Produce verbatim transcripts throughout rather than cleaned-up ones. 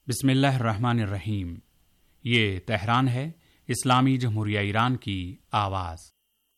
बिस्मिल्लाहिर्रहमानिर्रहीम। ये तेहरान है, इस्लामी जमहूरिया ईरान की आवाज़।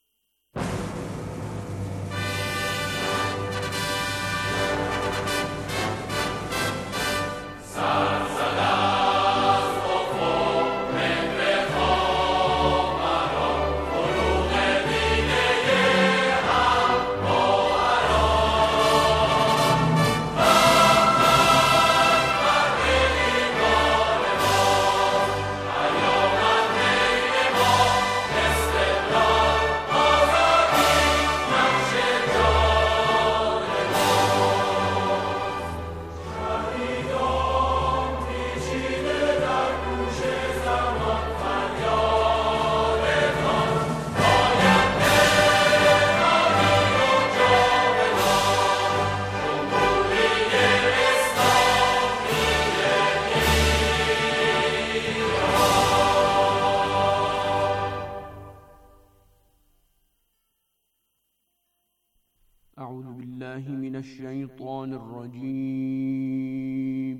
أعوذ بالله من الشيطان الرجيم.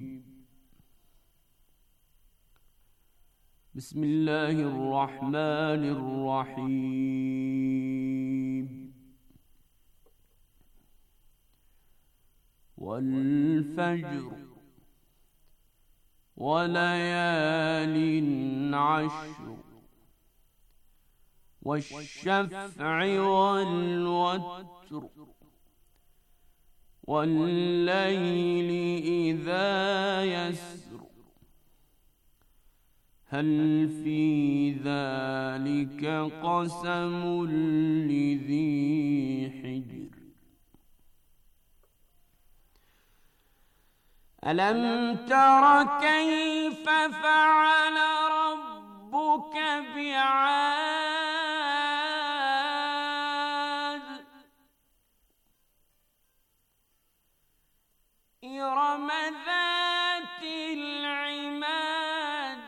بسم الله الرحمن الرحيم. والفجر وليال عشر والشفع والوتر والليل إذا يسر هل في ذلك قسم لذي حجر ألم تر كيف فعل ربك بعاد إرم ذات العماد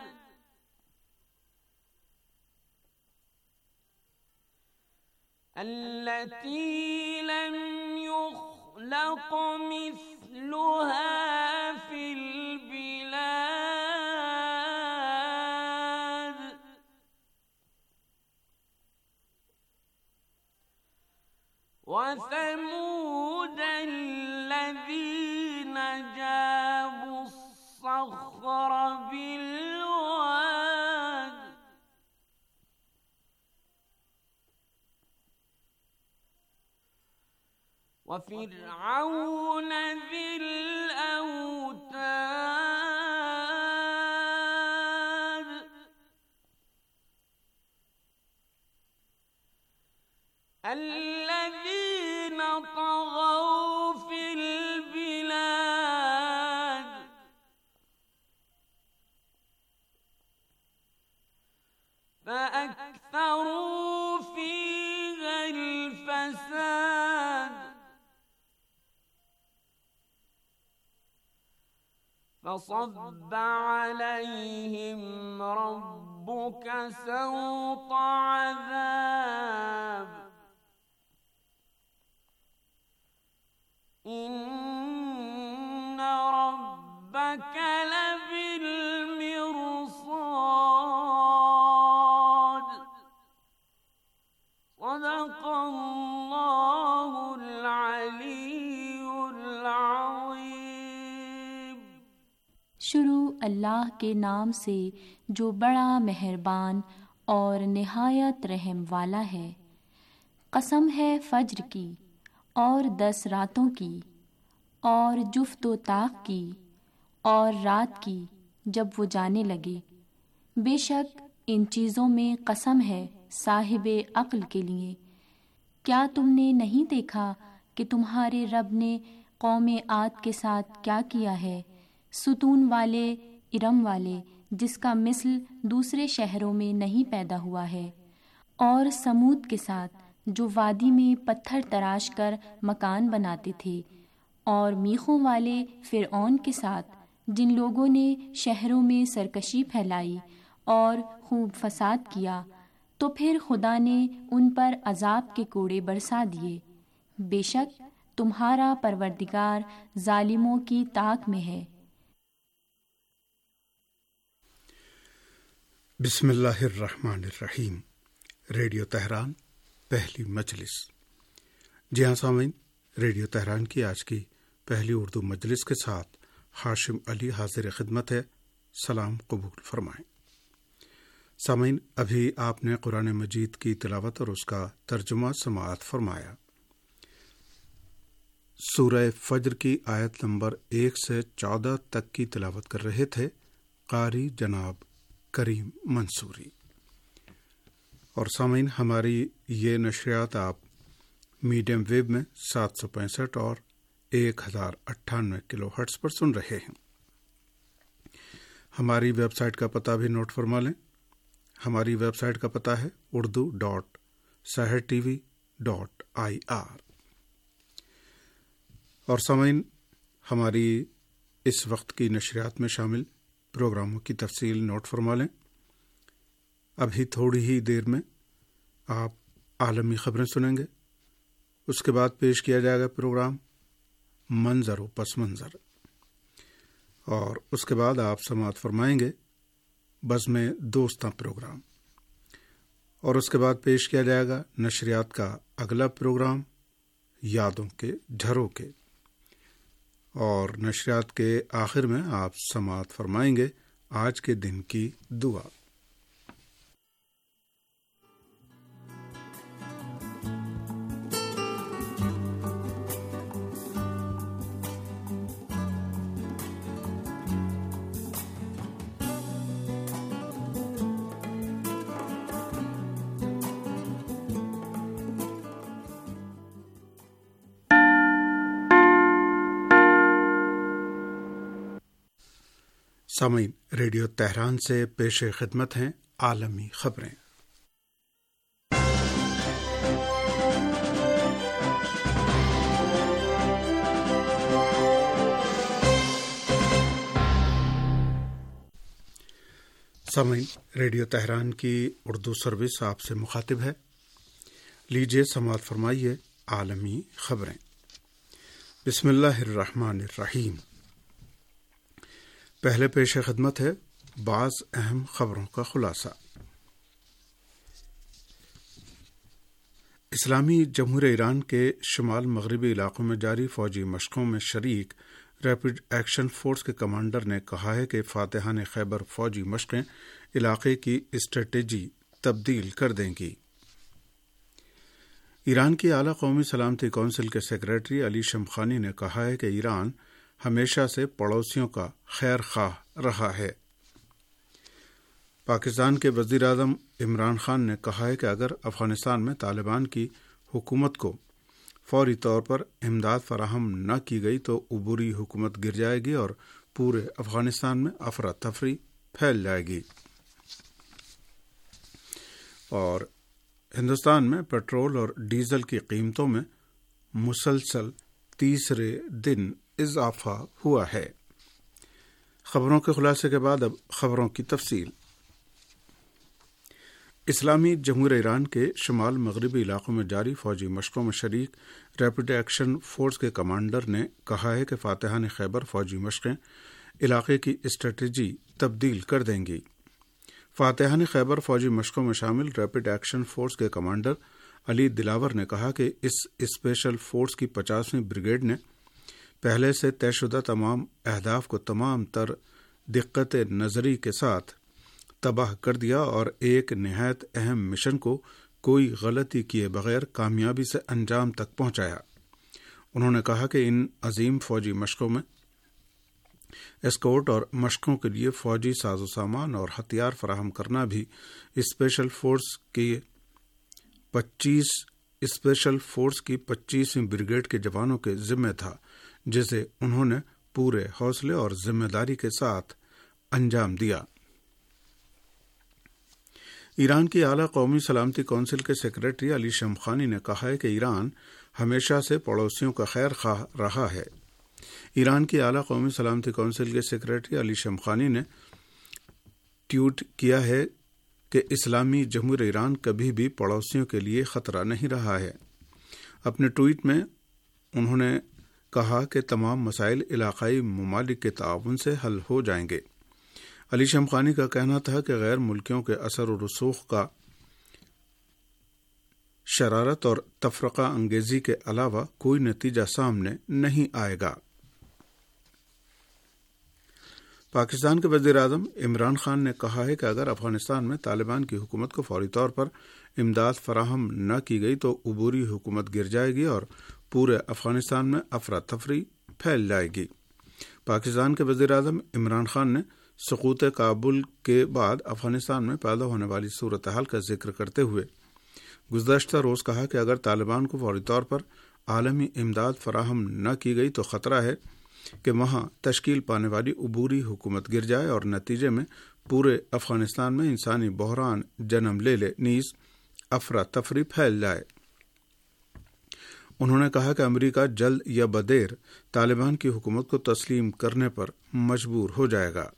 التي لم يخلق مثلها في البلاد وثمود الذين جابوا الصخر بالواد وفرعون ذي الأوتاد الذين طغوا في البلاد فأكثروا فيها الفساد فصب عليهم ربك سوط عذاب إن ربك لبالمرصاد صدق الله العلي العظيم। शुरू अल्लाह के नाम से जो बड़ा मेहरबान और निहायत रहम वाला है। कसम है फज्र की और दस रातों की और जुफ्त व ताक की और रात की जब वो जाने लगे। बेशक इन चीज़ों में कसम है साहिबे अक्ल के लिए। क्या तुमने नहीं देखा कि तुम्हारे रब ने कौमे आद के साथ क्या किया है, सुतून वाले इरम वाले जिसका मिसल दूसरे शहरों में नहीं पैदा हुआ है, और समूद के साथ जो वादी में पत्थर तराश कर मकान बनाते थे, और मीखों वाले फिरऔन के साथ जिन लोगों ने शहरों में सरकशी फैलाई और खूब फसाद किया। तो फिर खुदा ने उन पर अजाब के कोड़े बरसा दिए। बेशक तुम्हारा परवरदिगार जालिमों की ताक में है। بسم اللہ الرحمن الرحیم۔ ریڈیو تہران پہلی مجلس۔ جی ہاں سامعین، ریڈیو تہران کی آج کی پہلی اردو مجلس کے ساتھ ہاشم علی حاضر خدمت ہے۔ سلام قبول فرمائیں۔ سامعین، ابھی آپ نے قرآن مجید کی تلاوت اور اس کا ترجمہ سماعت فرمایا۔ سورہ فجر کی آیت نمبر ایک سے چودہ تک کی تلاوت کر رہے تھے قاری جناب کریم منصوری۔ اور سامعین، ہماری یہ نشریات آپ میڈیم ویو میں سات سو پینسٹھ اور ایک ہزار اٹھانوے کلو ہرٹز پر سن رہے ہیں۔ ہماری ویب سائٹ کا پتہ بھی نوٹ فرما لیں۔ ہماری ویب سائٹ کا پتہ ہے Urdu dot Sahar T V dot I R. اور سامعین، ہماری اس وقت کی نشریات میں شامل پروگراموں کی تفصیل نوٹ فرما لیں۔ ابھی تھوڑی ہی دیر میں آپ عالمی خبریں سنیں گے۔ اس کے بعد پیش کیا جائے گا پروگرام منظر و پس منظر، اور اس کے بعد آپ سماعت فرمائیں گے بزم دوستاں پروگرام، اور اس کے بعد پیش کیا جائے گا نشریات کا اگلا پروگرام یادوں کے جھروکے، اور نشریات کے آخر میں آپ سماعت فرمائیں گے آج کے دن کی دعا۔ سامعین، ریڈیو تہران سے پیش خدمت ہیں عالمی خبریں۔ سامعین، ریڈیو تہران کی اردو سروس آپ سے مخاطب ہے۔ لیجیے سماعت فرمائیے عالمی خبریں۔ بسم اللہ الرحمن الرحیم۔ پہلے پیش خدمت ہے بعض اہم خبروں کا خلاصہ۔ اسلامی جمہوریہ ایران کے شمال مغربی علاقوں میں جاری فوجی مشقوں میں شریک ریپڈ ایکشن فورس کے کمانڈر نے کہا ہے کہ فاتحان خیبر فوجی مشقیں علاقے کی اسٹریٹجی تبدیل کر دیں گی۔ ایران کی اعلیٰ قومی سلامتی کونسل کے سیکریٹری علی شمخانی نے کہا ہے کہ ایران ہمیشہ سے پڑوسیوں کا خیر خواہ رہا ہے۔ پاکستان کے وزیر اعظم عمران خان نے کہا ہے کہ اگر افغانستان میں طالبان کی حکومت کو فوری طور پر امداد فراہم نہ کی گئی تو عبوری حکومت گر جائے گی اور پورے افغانستان میں افراتفری پھیل جائے گی۔ اور ہندوستان میں پیٹرول اور ڈیزل کی قیمتوں میں مسلسل تیسرے دن اضافہ ہوا ہے۔ خبروں کے خلاصے کے بعد اب خبروں کی تفصیل۔ اسلامی جمہوریہ ایران کے شمال مغربی علاقوں میں جاری فوجی مشقوں میں شریک ریپڈ ایکشن فورس کے کمانڈر نے کہا ہے کہ فاتحان خیبر فوجی مشقیں علاقے کی اسٹریٹجی تبدیل کر دیں گی۔ فاتحان خیبر فوجی مشقوں میں شامل ریپڈ ایکشن فورس کے کمانڈر علی دلاور نے کہا کہ اس اسپیشل فورس کی پچاسویں بریگیڈ نے پہلے سے طے شدہ تمام اہداف کو تمام تر دقت نظری کے ساتھ تباہ کر دیا اور ایک نہایت اہم مشن کو کوئی غلطی کیے بغیر کامیابی سے انجام تک پہنچایا۔ انہوں نے کہا کہ ان عظیم فوجی مشقوں میں اسکورٹ اور مشقوں کے لیے فوجی ساز و سامان اور ہتھیار فراہم کرنا بھی اسپیشل فورس کی پچیس اسپیشل فورس کی پچیسویں بریگیڈ کے جوانوں کے ذمہ تھا، جسے انہوں نے پورے حوصلے اور ذمہ داری کے ساتھ انجام دیا۔ ایران کی اعلیٰ قومی سلامتی کونسل کے سیکریٹری علی شمخانی نے کہا ہے کہ ایران ہمیشہ سے پڑوسیوں کا خیر خواہ رہا ہے۔ ایران کی اعلیٰ قومی سلامتی کونسل کے سیکریٹری علی شمخانی نے ٹویٹ کیا ہے کہ اسلامی جمہوریہ ایران کبھی بھی پڑوسیوں کے لیے خطرہ نہیں رہا ہے۔ اپنے ٹویٹ میں انہوں نے کہا کہ تمام مسائل علاقائی ممالک کے تعاون سے حل ہو جائیں گے۔ علی شمخانی کا کہنا تھا کہ غیر ملکیوں کے اثر و رسوخ کا شرارت اور تفرقہ انگیزی کے علاوہ کوئی نتیجہ سامنے نہیں آئے گا۔ پاکستان کے وزیر اعظم عمران خان نے کہا ہے کہ اگر افغانستان میں طالبان کی حکومت کو فوری طور پر امداد فراہم نہ کی گئی تو عبوری حکومت گر جائے گی اور پورے افغانستان میں افراتفری پھیل جائے گی۔ پاکستان کے وزیر اعظم عمران خان نے سقوط کابل کے بعد افغانستان میں پیدا ہونے والی صورتحال کا ذکر کرتے ہوئے گزشتہ روز کہا کہ اگر طالبان کو فوری طور پر عالمی امداد فراہم نہ کی گئی تو خطرہ ہے کہ وہاں تشکیل پانے والی عبوری حکومت گر جائے اور نتیجے میں پورے افغانستان میں انسانی بحران جنم لے لے نیز افراتفری پھیل جائے۔ انہوں نے کہا کہ امریکہ جلد یا بدیر طالبان کی حکومت کو تسلیم کرنے پر مجبور ہو جائے گا۔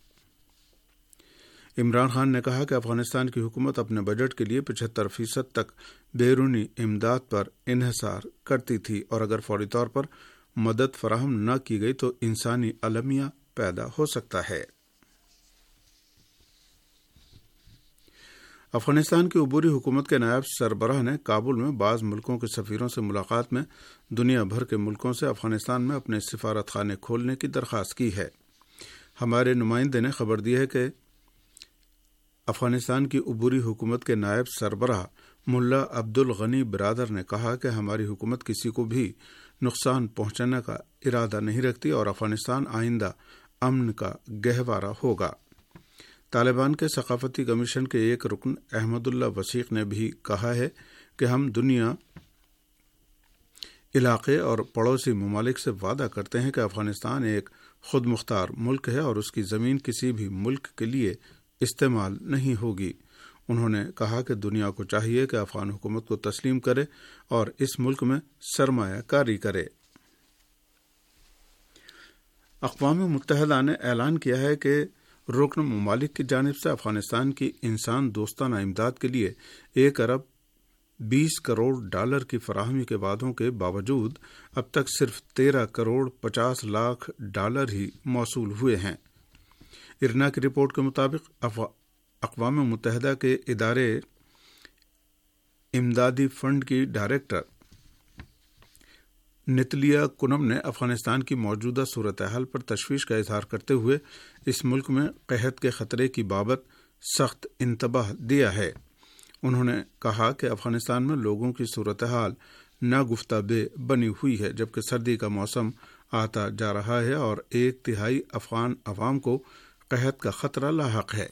عمران خان نے کہا کہ افغانستان کی حکومت اپنے بجٹ کے لیے پچہتر فیصد تک بیرونی امداد پر انحصار کرتی تھی اور اگر فوری طور پر مدد فراہم نہ کی گئی تو انسانی المیہ پیدا ہو سکتا ہے۔ افغانستان کی عبوری حکومت کے نائب سربراہ نے کابل میں بعض ملکوں کے سفیروں سے ملاقات میں دنیا بھر کے ملکوں سے افغانستان میں اپنے سفارت خانے کھولنے کی درخواست کی ہے۔ ہمارے نمائندے نے خبر دی ہے کہ افغانستان کی عبوری حکومت کے نائب سربراہ ملا عبد الغنی برادر نے کہا کہ ہماری حکومت کسی کو بھی نقصان پہنچانے کا ارادہ نہیں رکھتی اور افغانستان آئندہ امن کا گہوارہ ہوگا۔ طالبان کے ثقافتی کمیشن کے ایک رکن احمد اللہ وسیق نے بھی کہا ہے کہ ہم دنیا علاقے اور پڑوسی ممالک سے وعدہ کرتے ہیں کہ افغانستان ایک خود مختار ملک ہے اور اس کی زمین کسی بھی ملک کے لیے استعمال نہیں ہوگی۔ انہوں نے کہا کہ دنیا کو چاہیے کہ افغان حکومت کو تسلیم کرے اور اس ملک میں سرمایہ کاری کرے۔ اقوام متحدہ نے اعلان کیا ہے کہ رکن ممالک کی جانب سے افغانستان کی انسان دوستانہ امداد کے لیے ایک ارب بیس کروڑ ڈالر کی فراہمی کے وعدوں کے باوجود اب تک صرف تیرہ کروڑ پچاس لاکھ ڈالر ہی موصول ہوئے ہیں۔ ارنا کی رپورٹ کے مطابق اقوام متحدہ کے ادارے امدادی فنڈ کی ڈائریکٹر نتلیا کنم نے افغانستان کی موجودہ صورتحال پر تشویش کا اظہار کرتے ہوئے اس ملک میں قحط کے خطرے کی بابت سخت انتباہ دیا ہے۔ انہوں نے کہا کہ افغانستان میں لوگوں کی صورتحال ناگفتہ بے بنی ہوئی ہے جبکہ سردی کا موسم آتا جا رہا ہے اور ایک تہائی افغان عوام کو قحط کا خطرہ لاحق ہے۔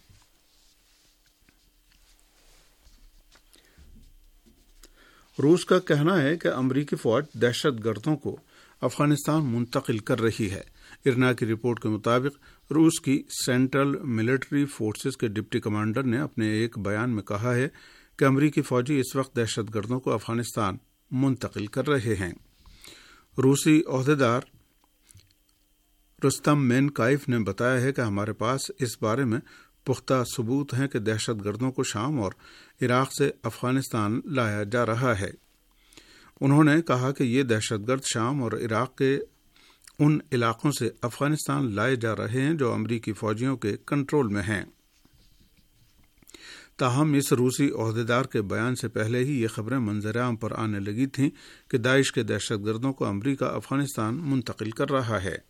روس کا کہنا ہے کہ امریکی فوج دہشت گردوں کو افغانستان منتقل کر رہی ہے۔ ارنا کی رپورٹ کے مطابق روس کی سینٹرل ملٹری فورسز کے ڈپٹی کمانڈر نے اپنے ایک بیان میں کہا ہے کہ امریکی فوجی اس وقت دہشت گردوں کو افغانستان منتقل کر رہے ہیں۔ روسی عہدیدار رستم مینکائف نے بتایا ہے کہ ہمارے پاس اس بارے میں پختہ ثبوت ہیں کہ دہشت گردوں کو شام اور عراق سے افغانستان لایا جا رہا ہے۔ انہوں نے کہا کہ یہ دہشت گرد شام اور عراق کے ان علاقوں سے افغانستان لائے جا رہے ہیں جو امریکی فوجیوں کے کنٹرول میں ہیں۔ تاہم اس روسی عہدیدار کے بیان سے پہلے ہی یہ خبریں منظر عام پر آنے لگی تھیں کہ داعش کے دہشت گردوں کو امریکہ افغانستان منتقل کر رہا ہے۔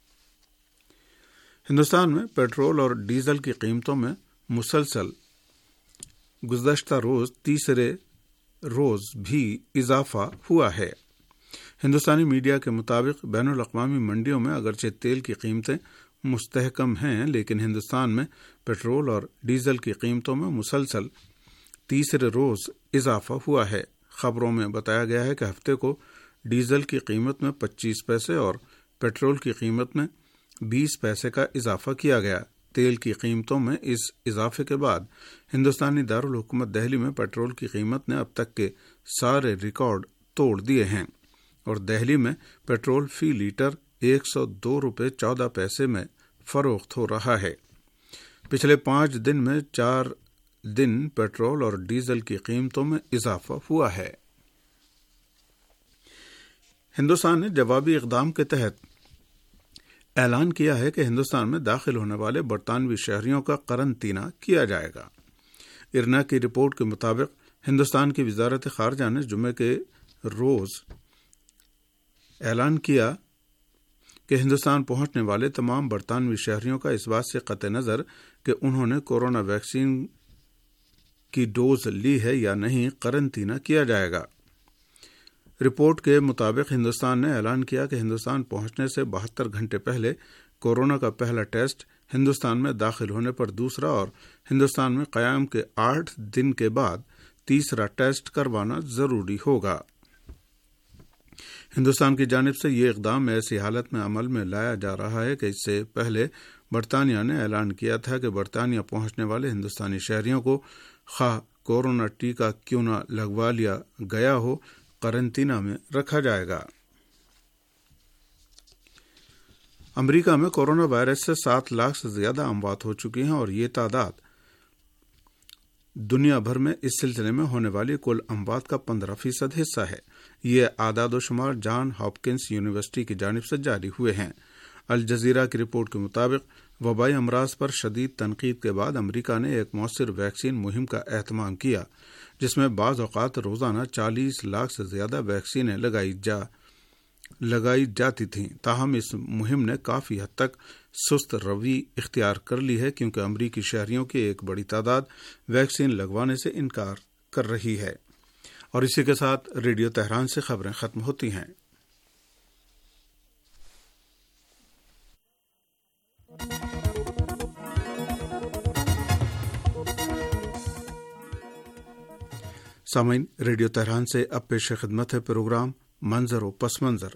ہندوستان میں پیٹرول اور ڈیزل کی قیمتوں میں مسلسل گزشتہ روز تیسرے روز بھی اضافہ ہوا ہے۔ ہندوستانی میڈیا کے مطابق بین الاقوامی منڈیوں میں اگرچہ تیل کی قیمتیں مستحکم ہیں لیکن ہندوستان میں پیٹرول اور ڈیزل کی قیمتوں میں مسلسل تیسرے روز اضافہ ہوا ہے۔ خبروں میں بتایا گیا ہے کہ ہفتے کو ڈیزل کی قیمت میں پچیس پیسے اور پیٹرول کی قیمت میں بیس پیسے کا اضافہ کیا گیا۔ تیل کی قیمتوں میں اس اضافے کے بعد ہندوستانی دارالحکومت دہلی میں پیٹرول کی قیمت نے اب تک کے سارے ریکارڈ توڑ دیے ہیں اور دہلی میں پیٹرول فی لیٹر ایک سو دو روپے چودہ پیسے میں فروخت ہو رہا ہے۔ پچھلے پانچ دن میں چار دن پیٹرول اور ڈیزل کی قیمتوں میں اضافہ ہوا ہے۔ ہندوستان نے جوابی اقدام کے تحت اعلان کیا ہے کہ ہندوستان میں داخل ہونے والے برطانوی شہریوں کا قرنطینہ کیا جائے گا۔ ارنا کی رپورٹ کے مطابق ہندوستان کی وزارت خارجہ نے جمعے کے روز اعلان کیا کہ ہندوستان پہنچنے والے تمام برطانوی شہریوں کا اس بات سے قطع نظر کہ انہوں نے کورونا ویکسین کی ڈوز لی ہے یا نہیں قرنطینہ کیا جائے گا۔ رپورٹ کے مطابق ہندوستان نے اعلان کیا کہ ہندوستان پہنچنے سے بہتر گھنٹے پہلے کورونا کا پہلا ٹیسٹ، ہندوستان میں داخل ہونے پر دوسرا اور ہندوستان میں قیام کے آٹھ دن کے بعد تیسرا ٹیسٹ کروانا ضروری ہوگا۔ ہندوستان کی جانب سے یہ اقدام ایسی حالت میں عمل میں لایا جا رہا ہے کہ اس سے پہلے برطانیہ نے اعلان کیا تھا کہ برطانیہ پہنچنے والے ہندوستانی شہریوں کو خواہ کورونا ٹیکہ کیوں نہ لگوا لیا گیا ہو، قرنطینہ میں رکھا جائے گا۔ امریکہ میں کورونا وائرس سے سات لاکھ سے زیادہ اموات ہو چکی ہیں اور یہ تعداد دنیا بھر میں اس سلسلے میں ہونے والی کل اموات کا پندرہ فیصد حصہ ہے۔ یہ اعداد و شمار جان ہاپکنس یونیورسٹی کی جانب سے جاری ہوئے ہیں۔ الجزیرہ کی رپورٹ کے مطابق وبائی امراض پر شدید تنقید کے بعد امریکہ نے ایک مؤثر ویکسین مہم کا اہتمام کیا، جس میں بعض اوقات روزانہ چالیس لاکھ سے زیادہ ویکسینیں لگائی جا لگائی جاتی تھیں۔ تاہم اس مہم نے کافی حد تک سست روی اختیار کر لی ہے کیونکہ امریکی شہریوں کی ایک بڑی تعداد ویکسین لگوانے سے انکار کر رہی ہے۔ اور اسی کے ساتھ ریڈیو تہران سے خبریں ختم ہوتی ہیں۔ سامعین، ریڈیو تہران سے اب پیش خدمت ہے پروگرام منظر و پس منظر۔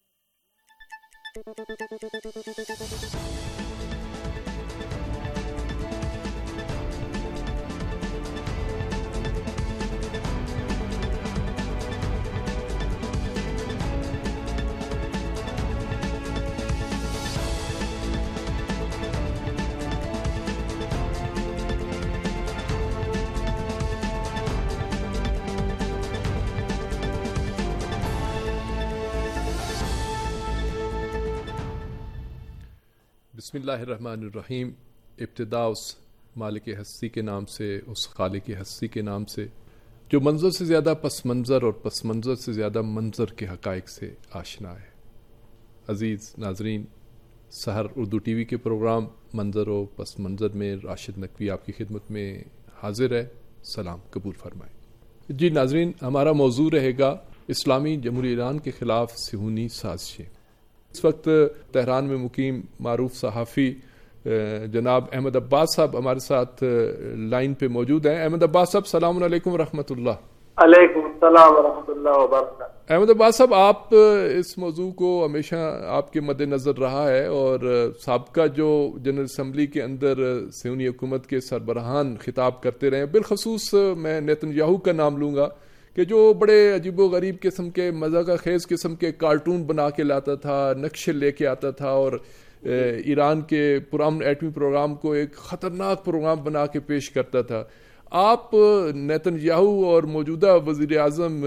بسم اللہ الرحمن الرحیم۔ ابتدا اس مالک ہستی کے نام سے، اس خالق ہستی کے نام سے جو منظر سے زیادہ پس منظر اور پس منظر سے زیادہ منظر کے حقائق سے آشنا ہے۔ عزیز ناظرین، سحر اردو ٹی وی کے پروگرام منظر و پس منظر میں راشد نقوی آپ کی خدمت میں حاضر ہے۔ سلام قبول فرمائیں۔ جی ناظرین، ہمارا موضوع رہے گا اسلامی جمہوریہ ایران کے خلاف صہیونی سازشیں۔ اس وقت تہران میں مقیم معروف صحافی جناب احمد عباس صاحب ہمارے ساتھ لائن پہ موجود ہیں۔ احمد عباس صاحب، السلام علیکم ورحمۃ اللہ۔ علیکم السلام ورحمۃ اللہ وبرکاتہ۔ احمد عباس صاحب، آپ اس موضوع کو ہمیشہ آپ کے مد نظر رہا ہے اور سابقہ جو جنرل اسمبلی کے اندر صہیونی حکومت کے سربراہان خطاب کرتے رہے، بالخصوص میں نیتن یاہو کا نام لوں گا کہ جو بڑے عجیب و غریب قسم کے مذاق خیز قسم کے کارٹون بنا کے لاتا تھا، نقشے لے کے آتا تھا اور ایران کے پرامن ایٹمی پروگرام کو ایک خطرناک پروگرام بنا کے پیش کرتا تھا۔ آپ نیتن یاہو اور موجودہ وزیر اعظم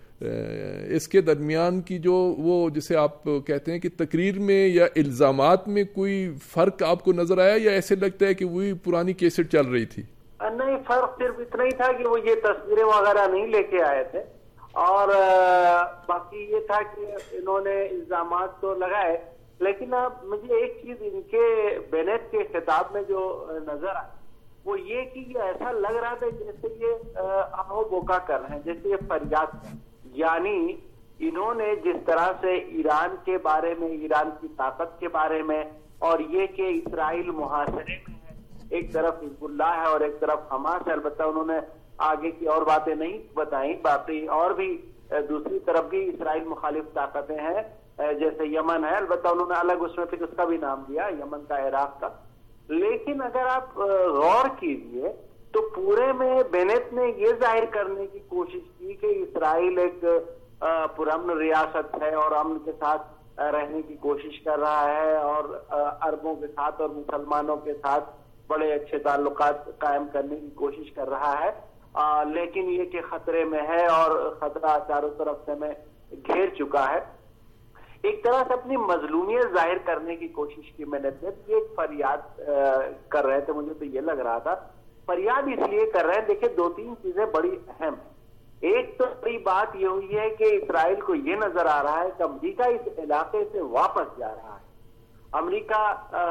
اس کے درمیان کی جو وہ جسے آپ کہتے ہیں کہ تقریر میں یا الزامات میں کوئی فرق آپ کو نظر آیا یا ایسے لگتا ہے کہ وہی پرانی کیسٹ چل رہی تھی؟ نہیں، فرق صرف اتنا ہی تھا کہ وہ یہ تصویریں وغیرہ نہیں لے کے آئے تھے اور باقی یہ تھا کہ انہوں نے الزامات تو لگائے، لیکن مجھے ایک چیز ان کے بینٹ کے خطاب میں جو نظر آئی وہ یہ کہ یہ ایسا لگ رہا تھا جیسے یہ آہو بوکا کر رہے ہیں، جیسے یہ فریاد ہے۔ یعنی انہوں نے جس طرح سے ایران کے بارے میں، ایران کی طاقت کے بارے میں اور یہ کہ اسرائیل محاصرے میں ہے، ایک طرف حزب اللہ ہے اور ایک طرف حماس ہے، البتہ انہوں نے آگے کی اور باتیں نہیں بتائیں، باقی اور بھی دوسری طرف بھی اسرائیل مخالف طاقتیں ہیں جیسے یمن ہے، البتہ انہوں نے الگ اس میں پھر اس کا بھی نام دیا، یمن کا، عراق کا۔ لیکن اگر آپ غور کیجئے تو پورے میں بینٹ نے یہ ظاہر کرنے کی کوشش کی کہ اسرائیل ایک پرامن ریاست ہے اور امن کے ساتھ رہنے کی کوشش کر رہا ہے اور عربوں کے ساتھ اور مسلمانوں کے ساتھ بڑے اچھے تعلقات قائم کرنے کی کوشش کر رہا ہے، آ, لیکن یہ کہ خطرے میں ہے اور خطرہ چاروں طرف سے میں گھیر چکا ہے۔ ایک طرح سے اپنی مظلومیت ظاہر کرنے کی کوشش کی میں نے. یہ ایک فریاد کر رہے تھے, مجھے تو یہ لگ رہا تھا فریاد اس لیے کر رہے ہیں. دیکھیں دو تین چیزیں بڑی اہم ہیں. ایک تو بڑی بات یہ ہوئی ہے کہ اسرائیل کو یہ نظر آ رہا ہے کہ امریکہ اس علاقے سے واپس جا رہا ہے. امریکہ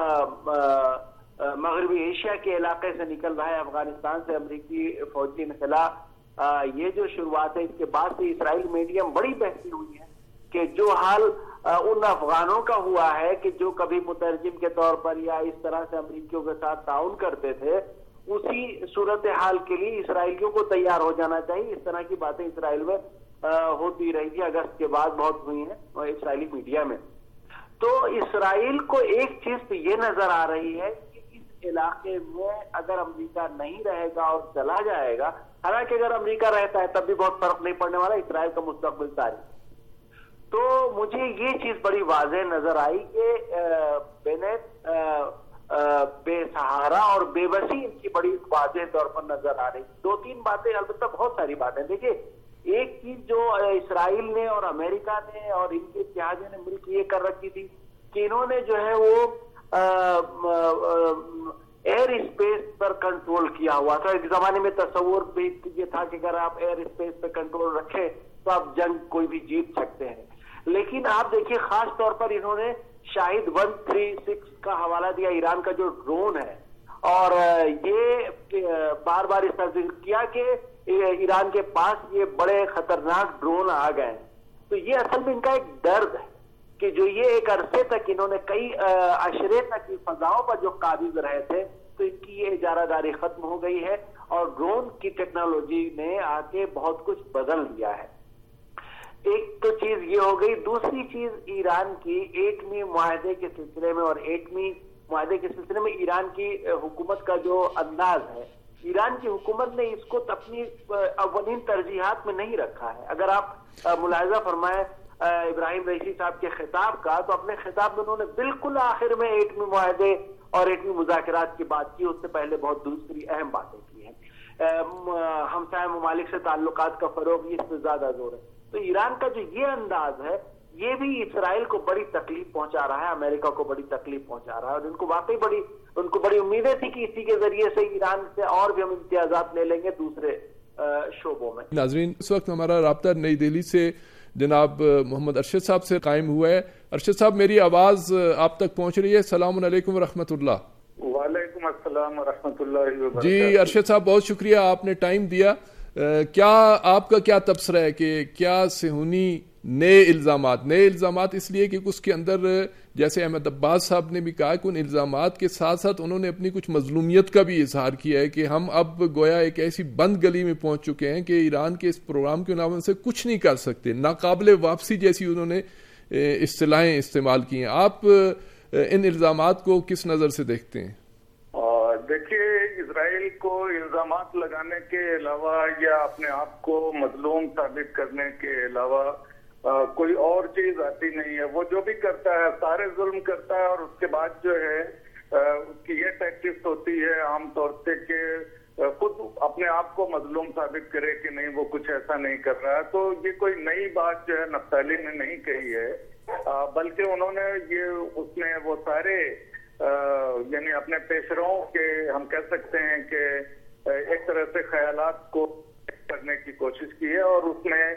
مغربی ایشیا کے علاقے سے نکل رہا ہے. افغانستان سے امریکی فوجی انخلا, یہ جو شروعات ہے اس کے بعد سے اسرائیل میڈیا میں بڑی بحثی ہوئی ہے کہ جو حال ان افغانوں کا ہوا ہے کہ جو کبھی مترجم کے طور پر یا اس طرح سے امریکیوں کے ساتھ تعاون کرتے تھے, اسی صورتحال کے لیے اسرائیلیوں کو تیار ہو جانا چاہیے. اس طرح کی باتیں اسرائیل میں ہوتی رہی تھی, اگست کے بعد بہت ہوئی ہیں اسرائیلی میڈیا میں. تو اسرائیل کو ایک چیز تو یہ نظر آ رہی ہے کہ اس علاقے میں اگر امریکہ نہیں رہے گا اور چلا جائے گا, حالانکہ اگر امریکہ رہتا ہے تب بھی بہت فرق نہیں پڑنے والا, اسرائیل کا مستقبل تاریخ. تو مجھے یہ چیز بڑی واضح نظر آئی کہ بینٹ بے سہارا اور بے بسی ان کی بڑی واضح طور پر نظر آ رہی. دو تین باتیں, البتہ بہت ساری باتیں. دیکھیے ایک چیز جو اسرائیل نے اور امریکہ نے اور ان کے اتحادیوں نے مل کے یہ کر رکھی تھی کہ انہوں نے جو ہے وہ ایئر اسپیس پر کنٹرول کیا ہوا تھا. ایک زمانے میں تصور بھی یہ تھا کہ اگر آپ ایئر اسپیس پہ کنٹرول رکھیں تو آپ جنگ کوئی بھی جیت سکتے ہیں. لیکن آپ دیکھیے خاص طور پر انہوں نے شاہد ون تھری سکس کا حوالہ دیا, ایران کا جو ڈرون ہے, اور یہ بار بار اس کا ذکر کیا کہ ایران کے پاس یہ بڑے خطرناک ڈرون آ گئے ہیں. تو یہ اصل میں ان کا ایک درد ہے کہ جو یہ ایک عرصے تک انہوں نے کئی عشرے تک فضاؤں پر جو قابض رہے تھے, تو ان کی یہ اجارہ داری ختم ہو گئی ہے اور ڈرون کی ٹیکنالوجی نے آ کے بہت کچھ بدل دیا ہے. ایک تو چیز یہ ہو گئی. دوسری چیز ایران کی ایٹمی معاہدے کے سلسلے میں اور ایٹمی معاہدے کے سلسلے میں ایران کی حکومت کا جو انداز ہے, ایران کی حکومت نے اس کو اپنی اولین ترجیحات میں نہیں رکھا ہے. اگر آپ ملاحظہ فرمائیں ابراہیم رئیسی صاحب کے خطاب کا, تو اپنے خطاب میں انہوں نے بالکل آخر میں ایٹمی معاہدے اور ایٹمی مذاکرات کی بات کی. اس سے پہلے بہت دوسری اہم باتیں کی ہیں. ہمسایہ ممالک سے تعلقات کا فروغ, اس پہ زیادہ زور ہے. تو ایران کا جو یہ انداز ہے یہ بھی اسرائیل کو بڑی تکلیف پہنچا رہا ہے, امریکہ کو بڑی تکلیف پہنچا رہا ہے. اور ان کو واقعی بڑی ان کو بڑی امیدیں تھی کہ اسی کے ذریعے سے ایران سے اور بھی ہم امتیازات لے لیں گے دوسرے شعبوں میں. ناظرین, اس وقت ہمارا رابطہ نئی دہلی سے جناب محمد ارشد صاحب سے قائم ہوا ہے. ارشد صاحب, میری آواز آپ تک پہنچ رہی ہے؟ السلام علیکم ورحمۃ اللہ. وعلیکم السلام ورحمۃ اللہ وبرکاتہ. جی ارشد صاحب, بہت شکریہ, آپ نے ٹائم دیا. کیا آپ کا کیا تبصرہ ہے کہ کیا صہیونی نئے الزامات نئے الزامات اس لیے کہ اس کے اندر جیسے احمد عباس صاحب نے بھی کہا کہ ان الزامات کے ساتھ ساتھ انہوں نے اپنی کچھ مظلومیت کا بھی اظہار کیا ہے کہ ہم اب گویا ایک ایسی بند گلی میں پہنچ چکے ہیں کہ ایران کے اس پروگرام کے نام سے کچھ نہیں کر سکتے, ناقابل واپسی جیسی انہوں نے اصطلاحیں استعمال کی ہیں. آپ ان الزامات کو کس نظر سے دیکھتے ہیں؟ دیکھیے, اسرائیل کو الزامات لگانے کے علاوہ یا اپنے آپ کو مظلوم ثابت کرنے کے علاوہ آ, کوئی اور چیز آتی نہیں ہے. وہ جو بھی کرتا ہے سارے ظلم کرتا ہے, اور اس کے بعد جو ہے آ, اس کی یہ ٹیکٹکس ہوتی ہے عام طور سے کہ خود اپنے آپ کو مظلوم ثابت کرے کہ نہیں وہ کچھ ایسا نہیں کر رہا. تو یہ کوئی نئی بات جو ہے نفتالی نے نہیں کہی ہے, آ, بلکہ انہوں نے یہ اس میں وہ سارے یعنی اپنے پیشروں کے ہم کہہ سکتے ہیں کہ ایک طرح سے خیالات کو کرنے کی کوشش کی ہے, اور اس میں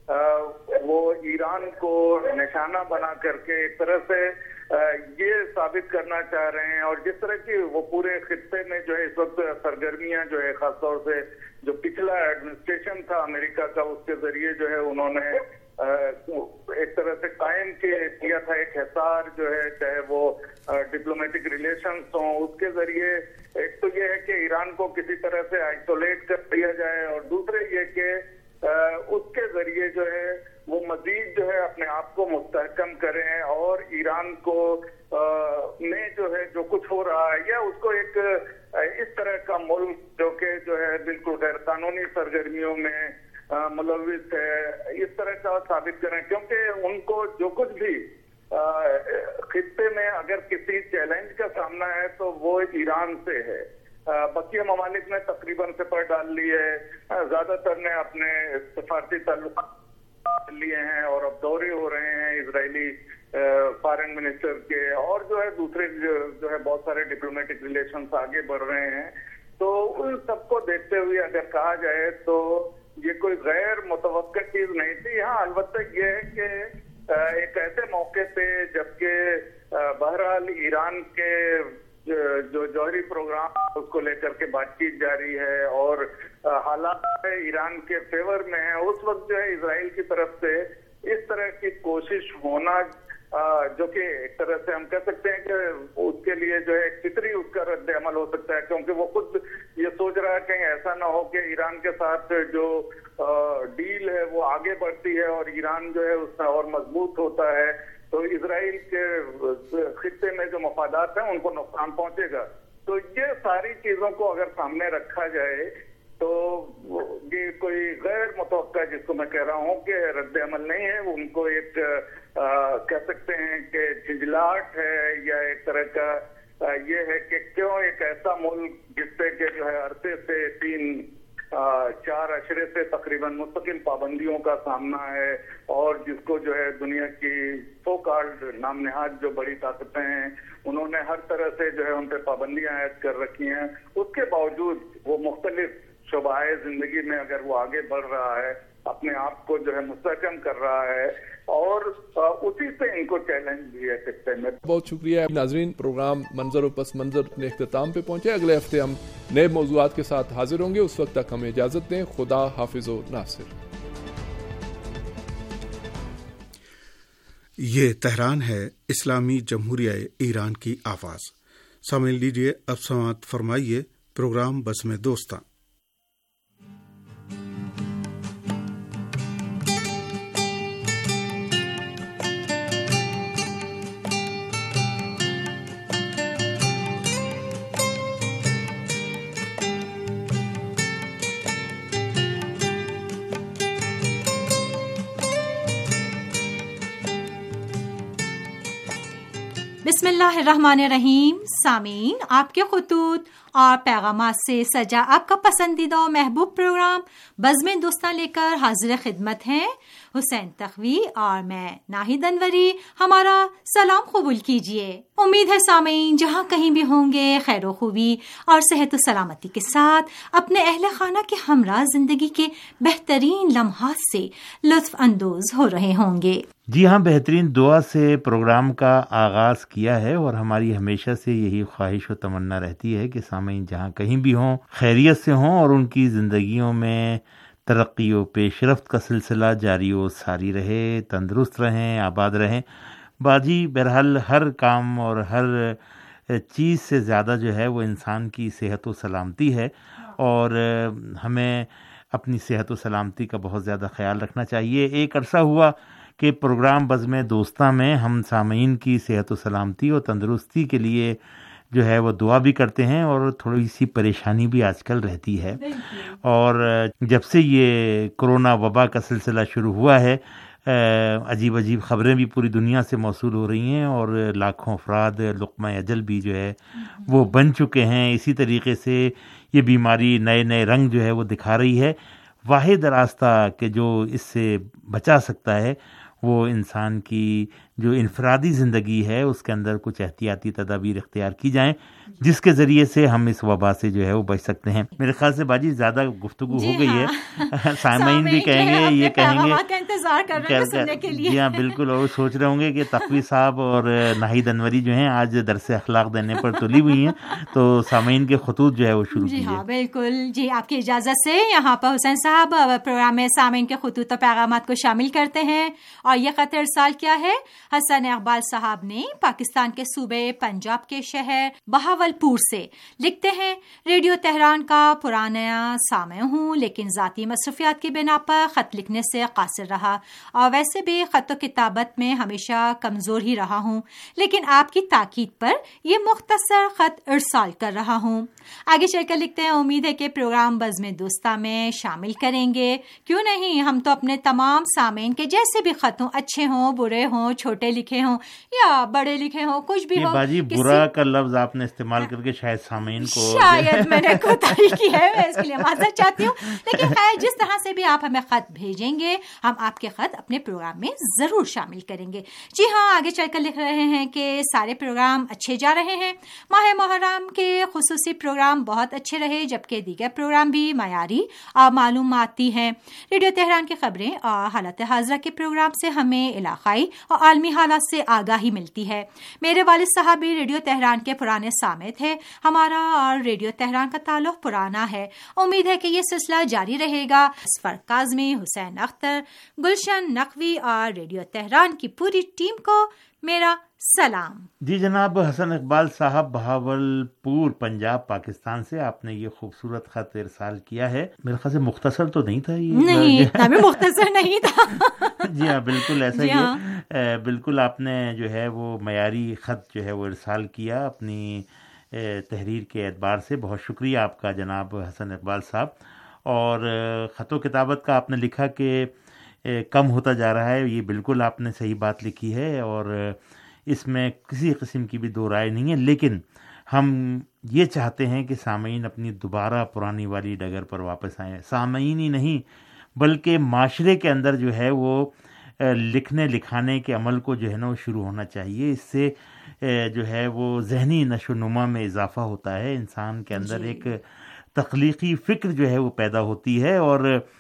وہ ایران کو نشانہ بنا کر کے ایک طرح سے یہ ثابت کرنا چاہ رہے ہیں. اور جس طرح کی وہ پورے خطے میں جو ہے اس وقت سرگرمیاں جو ہے خاص طور سے جو پچھلا ایڈمنسٹریشن تھا امریکہ کا, اس کے ذریعے جو ہے انہوں نے ایک طرح سے قائم کیا تھا ایک حصار جو ہے, چاہے وہ ڈپلومیٹک ریلیشنز ہوں, اس کے ذریعے ایک تو یہ ہے کہ ایران کو کسی طرح سے آئسولیٹ کر دیا جائے, اور دوسرے یہ کہ اس کے ذریعے جو ہے وہ مزید جو ہے اپنے آپ کو مستحکم کریں, اور ایران کو میں جو ہے جو کچھ ہو رہا ہے یا اس کو ایک اس طرح کا ملک جو کہ جو ہے بالکل غیر قانونی سرگرمیوں میں ملوث ہے, اس طرح کا ثابت کریں. کیونکہ ان کو جو کچھ بھی خطے میں اگر کسی چیلنج کا سامنا ہے تو وہ ایران سے ہے. بقیہ ممالک نے تقریباً سپر ڈال لی ہے, زیادہ تر نے اپنے سفارتی تعلقات لیے ہیں اور اب دورے ہو رہے ہیں اسرائیلی فارن منسٹر کے اور جو ہے دوسرے جو ہے بہت سارے ڈپلومیٹک ریلیشنز آگے بڑھ رہے ہیں. تو ان سب کو دیکھتے ہوئے اگر کہا جائے تو یہ کوئی غیر متوقع چیز نہیں تھی. ہاں البتہ یہ ہے کہ ایک ایسے موقع پہ جبکہ بہرحال ایران کے جو جوہری پروگرام اس کو لے کر کے بات چیت جاری ہے اور حالات ایران کے فیور میں ہیں, اس وقت جو ہے اسرائیل کی طرف سے اس طرح کی کوشش ہونا جو کہ ایک طرح سے ہم کہہ سکتے ہیں کہ اس کے لیے جو ہے فطری اس کا رد عمل ہو سکتا ہے, کیونکہ وہ خود یہ سوچ رہا ہے کہیں ایسا نہ ہو کہ ایران کے ساتھ جو ڈیل ہے وہ آگے بڑھتی ہے اور ایران جو ہے اس میں اور مضبوط ہوتا ہے تو اسرائیل کے خطے میں جو مفادات ہیں ان کو نقصان پہنچے گا. تو یہ ساری چیزوں کو اگر سامنے رکھا جائے تو یہ کوئی غیر متوقع جس کو میں کہہ رہا ہوں کہ رد عمل نہیں ہے, ان کو ایک کہہ سکتے ہیں کہ جھنجھلاہٹ ہے یا ایک طرح کا یہ ہے کہ کیوں ایک ایسا ملک جس پہ کہ جو ہے عرصے سے تین چار اشرے سے تقریباً مستقل پابندیوں کا سامنا ہے اور جس کو جو ہے دنیا کی سو کالڈ نام نہاد جو بڑی طاقتیں ہیں انہوں نے ہر طرح سے جو ہے ان پہ پابندیاں عائد کر رکھی ہیں, اس کے باوجود وہ مختلف شعبۂ زندگی میں اگر وہ آگے بڑھ رہا ہے, اپنے آپ کو جو ہے مستحکم کر رہا ہے اور اسی سے ان کو چیلنج بھی ہے خطے میں. بہت شکریہ ناظرین, پروگرام منظر و پس منظر اپنے اختتام پہ پہنچے. اگلے ہفتے ہم نئے موضوعات کے ساتھ حاضر ہوں گے. اس وقت تک ہمیں اجازت دیں. خدا حافظ و ناصر. یہ تہران ہے, اسلامی جمہوریہ ایران کی آواز. سامعین لیجیے اب سماعت فرمائیے پروگرام بزم دوستاں. بسم اللہ الرحمن الرحیم. سامعین, آپ کے خطوط اور پیغامات سے سجا آپ کا پسندیدہ و محبوب پروگرام بزم دوستاں لے کر حاضر خدمت ہیں. حسین تخوی اور میں ناہید انوری ہمارا سلام قبول کیجیے. امید ہے سامعین جہاں کہیں بھی ہوں گے خیر و خوبی اور صحت و سلامتی کے ساتھ اپنے اہل خانہ کے ہمراہ زندگی کے بہترین لمحات سے لطف اندوز ہو رہے ہوں گے. جی ہاں, بہترین دعا سے پروگرام کا آغاز کیا ہے اور ہماری ہمیشہ سے یہی خواہش و تمنا رہتی ہے کہ سامعین جہاں کہیں بھی ہوں خیریت سے ہوں اور ان کی زندگیوں میں ترقی و پیش رفت کا سلسلہ جاری و ساری رہے, تندرست رہیں, آباد رہیں. باجی بہرحال ہر کام اور ہر چیز سے زیادہ جو ہے وہ انسان کی صحت و سلامتی ہے اور ہمیں اپنی صحت و سلامتی کا بہت زیادہ خیال رکھنا چاہیے. ایک عرصہ ہوا کہ پروگرام بزم دوستاں میں ہم سامعین کی صحت و سلامتی اور تندرستی کے لیے جو ہے وہ دعا بھی کرتے ہیں اور تھوڑی سی پریشانی بھی آج کل رہتی ہے. اور جب سے یہ کرونا وبا کا سلسلہ شروع ہوا ہے عجیب عجیب خبریں بھی پوری دنیا سے موصول ہو رہی ہیں اور لاکھوں افراد لقمہ اجل بھی جو ہے وہ بن چکے ہیں. اسی طریقے سے یہ بیماری نئے نئے رنگ جو ہے وہ دکھا رہی ہے. واحد راستہ کہ جو اس سے بچا سکتا ہے وہ انسان کی جو انفرادی زندگی ہے اس کے اندر کچھ احتیاطی تدابیر اختیار کی جائیں جس کے ذریعے سے ہم اس وبا سے جو ہے وہ بچ سکتے ہیں. میرے خیال سے باجی زیادہ گفتگو جی ہو گئی ہاں. ہے, سامعین بھی کہیں گے یہ کہیں گے انتظار کر رہے ہیں سننے کے لیے. جی ہاں بالکل, اور سوچ رہے ہوں گے کہ تقوی صاحب اور ناہید انوری جو ہیں آج درس اخلاق دینے پر تلی ہوئی ہیں, تو سامعین کے خطوط جو ہے وہ شروع جی کیجیے. ہاں بالکل. جی آپ کی اجازت سے یہاں پر حسین صاحب پروگرام میں سامعین کے خطوط و پیغامات کو شامل کرتے ہیں اور یہ خط ارسال کیا ہے حسن اقبال صاحب نے پاکستان کے صوبے پنجاب کے شہر بہاول پور سے. لکھتے ہیں ریڈیو تہران کا پرانا سامع ہوں لیکن ذاتی مصروفیات کی بنا پر خط لکھنے سے قاصر رہا اور ویسے بھی خط و کتابت میں ہمیشہ کمزور ہی رہا ہوں, لیکن آپ کی تاکید پر یہ مختصر خط ارسال کر رہا ہوں. آگے چل کر لکھتے ہیں امید ہے کہ پروگرام بزم دوستاں میں شامل کریں گے. کیوں نہیں, ہم تو اپنے تمام سامعین کے جیسے بھی خطوں اچھے ہوں برے ہوں چھوٹے چھوٹے لکھے ہوں یا بڑے لکھے ہوں، کچھ بھی ہو. باجی برا کا لفظ آپ نے استعمال کر کے شاید سامعین کو شاید میں نے کوتاہی کی ہے، میں اس کے لیے معذرت چاہتی ہوں. لیکن خیر جس طرح سے بھی آپ ہمیں خط بھیجیں گے ہم آپ کے خط اپنے پروگرام میں ضرور شامل کریں گے. جی ہاں، آگے چل کر لکھ رہے ہیں کہ سارے پروگرام اچھے جا رہے ہیں. ماہ محرم کے خصوصی پروگرام بہت اچھے رہے، جبکہ دیگر پروگرام بھی معیاری اور معلوماتی ہیں. ریڈیو تہران کی خبریں اور حالت حاضرہ کے پروگرام سے ہمیں علاقائی اور عالمی حالات سے آگاہی ملتی ہے. میرے والد صاحب بھی ریڈیو تہران کے پرانے سامع تھے. ہمارا اور ریڈیو تہران کا تعلق پرانا ہے. امید ہے کہ یہ سلسلہ جاری رہے گا. اسفر کاظمی، حسین اختر، گلشن نقوی اور ریڈیو تہران کی پوری ٹیم کو میرا سلام. جی جناب حسن اقبال صاحب بہاولپور پنجاب پاکستان سے آپ نے یہ خوبصورت خط ارسال کیا ہے. میرے خیال سے مختصر تو نہیں تھا یہ؟ نہیں، اتنا بھی مختصر نہیں تھا. جی ہاں بالکل ایسا جی ہی ہاں. ہے. بالکل آپ نے جو ہے وہ معیاری خط جو ہے وہ ارسال کیا اپنی تحریر کے اعتبار سے. بہت شکریہ آپ کا جناب حسن اقبال صاحب. اور خط و کتابت کا آپ نے لکھا کہ کم ہوتا جا رہا ہے، یہ بالکل آپ نے صحیح بات لکھی ہے اور اس میں کسی قسم کی بھی دو رائے نہیں ہے. لیکن ہم یہ چاہتے ہیں کہ سامعین اپنی دوبارہ پرانی والی ڈگر پر واپس آئیں. سامعین ہی نہیں بلکہ معاشرے کے اندر جو ہے وہ لکھنے لکھانے کے عمل کو جو ہے نا وہ شروع ہونا چاہیے. اس سے جو ہے وہ ذہنی نشو و نما میں اضافہ ہوتا ہے، انسان کے اندر جی. ایک تخلیقی فکر جو ہے وہ پیدا ہوتی ہے اور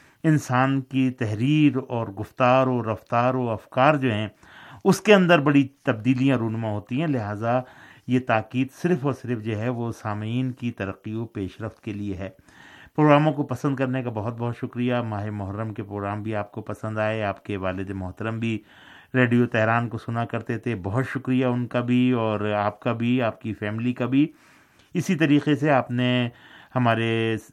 انسان کی تحریر اور گفتار و رفتار و افکار جو ہیں اس کے اندر بڑی تبدیلیاں رونما ہوتی ہیں. لہٰذا یہ تاکید صرف اور صرف جو ہے وہ سامعین کی ترقی و پیش رفت کے لیے ہے. پروگراموں کو پسند کرنے کا بہت بہت شکریہ. ماہ محرم کے پروگرام بھی آپ کو پسند آئے. آپ کے والد محترم بھی ریڈیو تہران کو سنا کرتے تھے، بہت شکریہ ان کا بھی اور آپ کا بھی، آپ کی فیملی کا بھی. اسی طریقے سے آپ نے ہمارے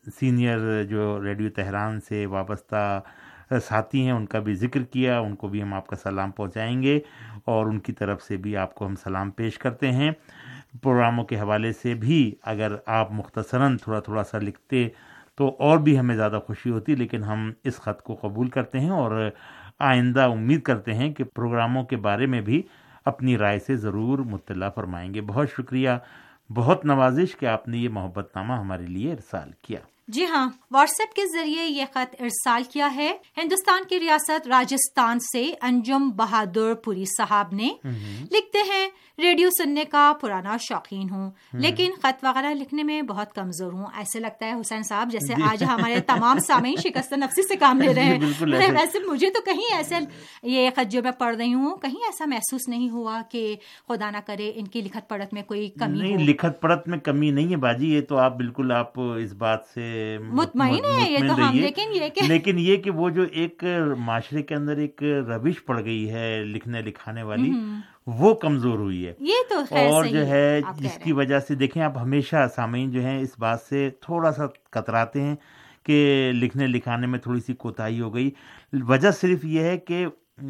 سینئر جو ریڈیو تہران سے وابستہ ساتھی ہیں ان کا بھی ذکر کیا، ان کو بھی ہم آپ کا سلام پہنچائیں گے اور ان کی طرف سے بھی آپ کو ہم سلام پیش کرتے ہیں. پروگراموں کے حوالے سے بھی اگر آپ مختصراً تھوڑا تھوڑا سا لکھتے تو اور بھی ہمیں زیادہ خوشی ہوتی، لیکن ہم اس خط کو قبول کرتے ہیں اور آئندہ امید کرتے ہیں کہ پروگراموں کے بارے میں بھی اپنی رائے سے ضرور مطلع فرمائیں گے. بہت شکریہ، بہت نوازش کہ آپ نے یہ محبت نامہ ہمارے لیے ارسال کیا. جی ہاں، واٹس ایپ کے ذریعے یہ خط ارسال کیا ہے ہندوستان کی ریاست راجستھان سے انجم بہادر پوری صاحب نے. لکھتے ہیں ریڈیو سننے کا پرانا شوقین ہوں لیکن خط وغیرہ لکھنے میں بہت کمزور ہوں. ایسے لگتا ہے حسین صاحب جیسے آج ہمارے تمام سامعین شکست نفسی سے کام لے رہے ہیں. ویسے مجھے تو کہیں ایسے یہ خط جو میں پڑھ رہی ہوں کہیں ایسا محسوس نہیں ہوا کہ خدا نہ کرے ان کی لکھت پڑھت میں کوئی کمی نہیں. لکھت پڑھت میں کمی نہیں ہے باجی، یہ تو آپ بالکل آپ اس بات سے مطمئن ہے. یہ تو ہم لیکن یہ کہ لیکن یہ کہ وہ جو ایک معاشرے کے اندر ایک روش پڑ گئی ہے لکھنے لکھانے والی وہ کمزور ہوئی ہے. یہ تو اور جو ہے جس کی وجہ سے دیکھیں آپ ہمیشہ سامعین جو ہیں اس بات سے تھوڑا سا کتراتے ہیں کہ لکھنے لکھانے میں تھوڑی سی کوتاہی ہو گئی. وجہ صرف یہ ہے کہ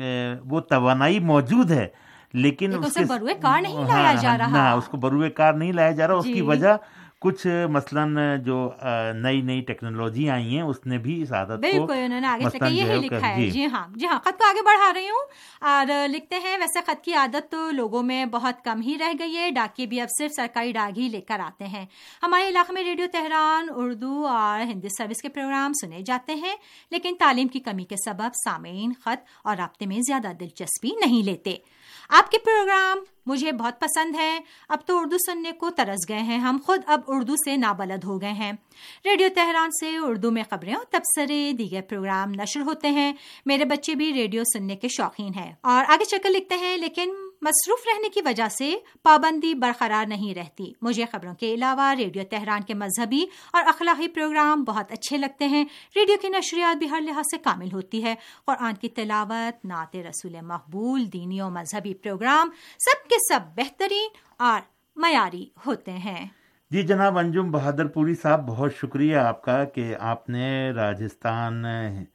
وہ توانائی موجود ہے لیکن اس کو بروئے کار نہیں لایا جا رہا. اس کو بروئے کار نہیں لایا جا رہا. اس کی وجہ کچھ مثلاً جو نئی نئی ٹیکنالوجی آئی ہیں اس نے بھی اس عادت کو بالکل انہوں نے آگے سے یہی لکھا ہے. جی ہاں جی ہاں خط کو آگے بڑھا رہی ہوں اور لکھتے ہیں ویسے خط کی عادت تو لوگوں میں بہت کم ہی رہ گئی ہے. ڈاکیے بھی اب صرف سرکاری ڈاک ہی لے کر آتے ہیں. ہمارے علاقے میں ریڈیو تہران اردو اور ہندی سروس کے پروگرام سنے جاتے ہیں لیکن تعلیم کی کمی کے سبب سامعین خط اور رابطے میں زیادہ دلچسپی نہیں لیتے. آپ کے پروگرام مجھے بہت پسند ہیں. اب تو اردو سننے کو ترس گئے ہیں. ہم خود اب اردو سے نابلد ہو گئے ہیں. ریڈیو تہران سے اردو میں خبریں اور تبصرے دیگر پروگرام نشر ہوتے ہیں. میرے بچے بھی ریڈیو سننے کے شوقین ہیں. اور آگے چل کر لکھتے ہیں لیکن مصروف رہنے کی وجہ سے پابندی برقرار نہیں رہتی. مجھے خبروں کے علاوہ ریڈیو تہران کے مذہبی اور اخلاقی پروگرام بہت اچھے لگتے ہیں. ریڈیو کی نشریات بھی ہر لحاظ سے کامل ہوتی ہے. قرآن کی تلاوت، نعت رسول مقبول، دینی و مذہبی پروگرام سب کے سب بہترین اور معیاری ہوتے ہیں. جی جناب انجم بہادر پوری صاحب بہت شکریہ آپ کا کہ آپ نے راجستھان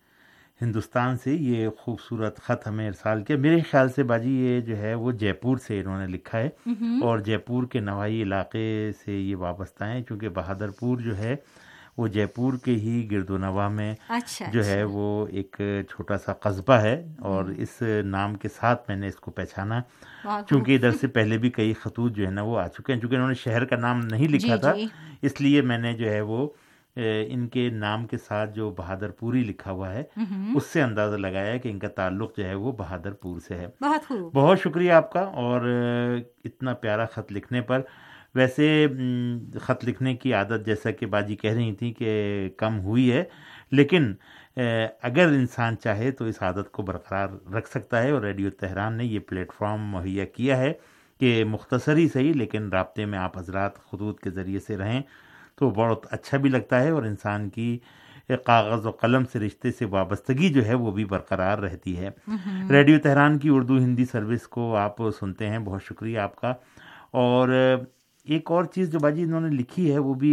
ہندوستان سے یہ خوبصورت خط ہمیں ارسال کیا. میرے خیال سے باجی یہ جو ہے وہ جے پور سے انہوں نے لکھا ہے اور جے پور کے نوائی علاقے سے یہ وابستہ ہیں چونکہ بہادر پور جو ہے وہ جے پور کے ہی گردونوا میں اچھا جو ہے وہ ایک چھوٹا سا قصبہ ہے، اور اس نام کے ساتھ میں نے اس کو پہچانا، چونکہ ادھر سے پہلے بھی کئی خطوط جو ہے نا وہ آ چکے ہیں، چونکہ انہوں نے شہر کا نام نہیں لکھا تھا، اس لیے میں نے جو ہے وہ ان کے نام کے ساتھ جو بہادر پوری لکھا ہوا ہے اس سے اندازہ لگایا کہ ان کا تعلق جو ہے وہ بہادر پور سے ہے۔ بہت خوب، بہت شکریہ آپ کا، اور اتنا پیارا خط لکھنے پر۔ ویسے خط لکھنے کی عادت جیسا کہ باجی کہہ رہی تھی کہ کم ہوئی ہے، لیکن اگر انسان چاہے تو اس عادت کو برقرار رکھ سکتا ہے، اور ریڈیو تہران نے یہ پلیٹ فارم مہیا کیا ہے کہ مختصر ہی صحیح لیکن رابطے میں آپ حضرات خطوط کے ذریعے سے رہیں تو بہت اچھا بھی لگتا ہے، اور انسان کی کاغذ و قلم سے رشتے سے وابستگی جو ہے وہ بھی برقرار رہتی ہے۔ ریڈیو تہران کی اردو ہندی سروس کو آپ سنتے ہیں، بہت شکریہ آپ کا۔ اور ایک اور چیز جو باجی انہوں نے لکھی ہے وہ بھی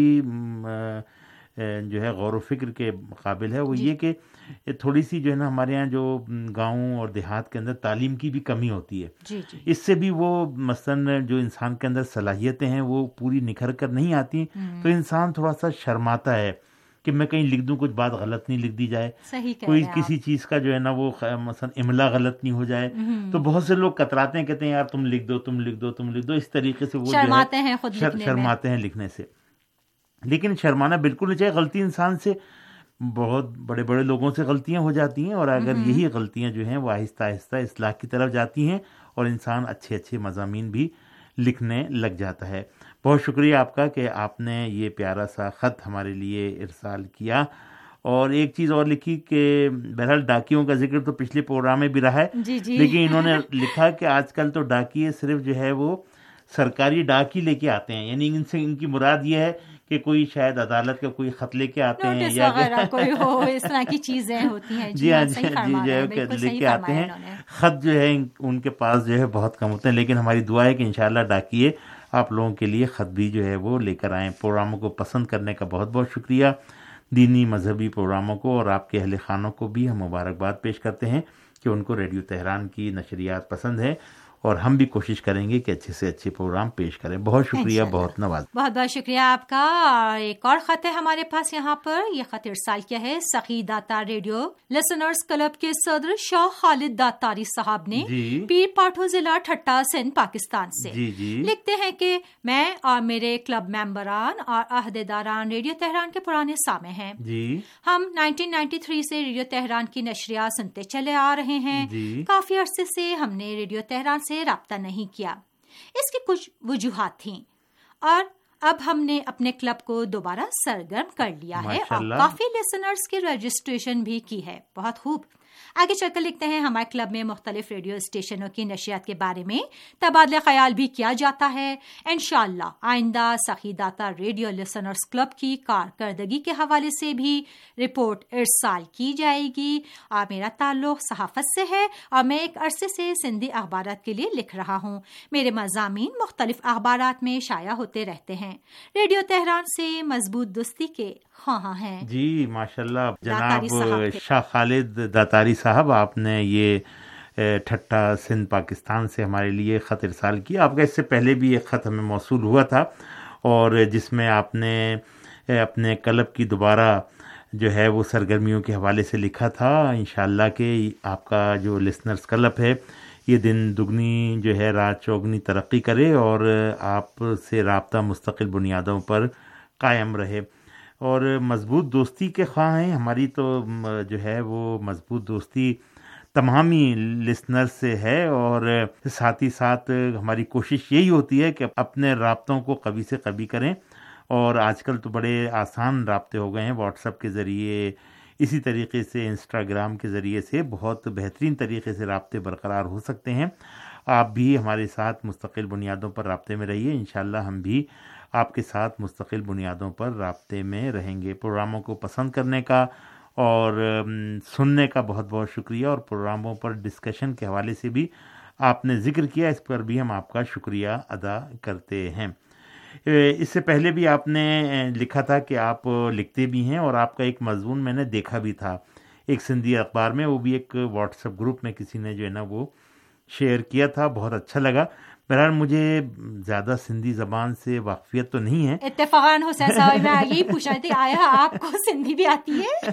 جو ہے غور و فکر کے قابل ہے، وہ یہ کہ تھوڑی سی جو ہے نا ہمارے یہاں جو گاؤں اور دیہات کے اندر تعلیم کی بھی کمی ہوتی ہے، جی جی اس سے بھی وہ مثلاً جو انسان کے اندر صلاحیتیں ہیں وہ پوری نکھر کر نہیں آتی، تو انسان تھوڑا سا شرماتا ہے کہ میں کہیں لکھ دوں کچھ بات غلط نہیں لکھ دی جائے، کوئی کسی چیز کا جو ہے نا وہ مثلا املا غلط نہیں ہو جائے، تو بہت سے لوگ کتراتے ہیں، کہتے ہیں یار تم لکھ دو تم لکھ دو تم لکھ دو اس طریقے سے وہ شرماتے ہیں، خود شرماتے ہیں لکھنے سے۔ لیکن شرمانا بالکل نہیں چاہیے، غلطی انسان سے، بہت بڑے بڑے لوگوں سے غلطیاں ہو جاتی ہیں، اور اگر یہی غلطیاں جو ہیں وہ آہستہ آہستہ اصلاح کی طرف جاتی ہیں اور انسان اچھے اچھے مضامین بھی لکھنے لگ جاتا ہے۔ بہت شکریہ آپ کا کہ آپ نے یہ پیارا سا خط ہمارے لیے ارسال کیا۔ اور ایک چیز اور لکھی کہ بہرحال ڈاکیوں کا ذکر تو پچھلے پروگرام میں بھی رہا ہے، جی جی لیکن انہوں نے لکھا کہ آج کل تو ڈاکیے صرف جو ہے وہ سرکاری ڈاک ہی لے کے آتے ہیں، یعنی ان سے ان کی مراد یہ ہے کہ کوئی شاید عدالت کا کوئی خط لے کے آتے ہیں یا کوئی ہو اس طرح کی چیزیں ہوتی ہیں۔ جی ہاں جی جی لے کے آتے ہیں، خط جو ہے ان کے پاس جو ہے بہت کم ہوتے ہیں، لیکن ہماری دعا ہے کہ انشاءاللہ ڈاکیے آپ لوگوں کے لیے خط بھی جو ہے وہ لے کر آئیں۔ پروگراموں کو پسند کرنے کا بہت بہت شکریہ، دینی مذہبی پروگراموں کو اور آپ کے اہل خانوں کو بھی ہم مبارکباد پیش کرتے ہیں کہ ان کو ریڈیو تہران کی نشریات پسند ہے، اور ہم بھی کوشش کریں گے کہ اچھے سے اچھے پروگرام پیش کریں۔ بہت شکریہ، بہت نواز، بہت بہت شکریہ آپ کا۔ ایک اور خط ہے ہمارے پاس یہاں پر، یہ خط ارسال کیا ہے سخی داتا ریڈیو لسنرز کلب کے صدر شاہ خالد داتاری صاحب نے جی پیر پاٹھو ضلع ٹھٹا سندھ پاکستان سے۔ جی جی لکھتے ہیں کہ میں اور میرے کلب ممبران اور عہدیداران ریڈیو تہران کے پرانے سامع ہیں۔ جی ہم نائنٹین نائنٹی تھری سے ریڈیو تہران کی نشریات سنتے چلے آ رہے ہیں۔ جی کافی عرصے سے ہم نے ریڈیو تہران سے رابطہ نہیں کیا، اس کی کچھ وجوہات تھیں، اور اب ہم نے اپنے کلب کو دوبارہ سرگرم کر لیا ہے اور کافی لسنرز کی رجسٹریشن بھی کی ہے۔ بہت خوب۔ آگے چل کر لکھتے ہیں ہمارے کلب میں مختلف ریڈیو اسٹیشنوں کی نشریات کے بارے میں تبادلہ خیال بھی کیا جاتا ہے۔ انشاءاللہ آئندہ سخی داتا ریڈیو لسنرز کلب کی کارکردگی کے حوالے سے بھی رپورٹ ارسال کی جائے گی۔ اور میرا تعلق صحافت سے ہے اور میں ایک عرصے سے سندھی اخبارات کے لیے لکھ رہا ہوں۔ میرے مضامین مختلف اخبارات میں شائع ہوتے رہتے ہیں۔ ریڈیو تہران سے مضبوط دوستی کے خواہاں ہیں۔ جی ماشاءاللہ جناب شاہ خالد داتاری صاحب، آپ نے یہ ٹھٹا سندھ پاکستان سے ہمارے لیے خط ارسال کیا۔ آپ کا اس سے پہلے بھی ایک خط ہمیں موصول ہوا تھا، اور جس میں آپ نے اپنے کلب کی دوبارہ جو ہے وہ سرگرمیوں کے حوالے سے لکھا تھا۔ انشاءاللہ کہ آپ کا جو لسنرز کلب ہے یہ دن دگنی جو ہے رات چوگنی ترقی کرے اور آپ سے رابطہ مستقل بنیادوں پر قائم رہے، اور مضبوط دوستی کے خواہاں ہیں۔ ہماری تو جو ہے وہ مضبوط دوستی تمامی لسنر سے ہے، اور ساتھ ہی ساتھ ہماری کوشش یہی ہوتی ہے کہ اپنے رابطوں کو قوی سے قوی کریں، اور آج کل تو بڑے آسان رابطے ہو گئے ہیں، واٹس ایپ کے ذریعے، اسی طریقے سے انسٹاگرام کے ذریعے سے بہت بہترین طریقے سے رابطے برقرار ہو سکتے ہیں۔ آپ بھی ہمارے ساتھ مستقل بنیادوں پر رابطے میں رہیے، انشاءاللہ ہم بھی آپ کے ساتھ مستقل بنیادوں پر رابطے میں رہیں گے۔ پروگراموں کو پسند کرنے کا اور سننے کا بہت بہت شکریہ، اور پروگراموں پر ڈسکشن کے حوالے سے بھی آپ نے ذکر کیا، اس پر بھی ہم آپ کا شکریہ ادا کرتے ہیں۔ اس سے پہلے بھی آپ نے لکھا تھا کہ آپ لکھتے بھی ہیں، اور آپ کا ایک مضمون میں نے دیکھا بھی تھا ایک سندھی اخبار میں، وہ بھی ایک واٹس ایپ گروپ میں کسی نے جو ہے نا وہ شیئر کیا تھا، بہت اچھا لگا. بہرحال مجھے زیادہ سندھی زبان سے واقفیت تو نہیں ہے. اتفاقاً حسین صاحب میں یہی پوچھ رہی تھی آیا آپ کو سندھی بھی آتی ہے؟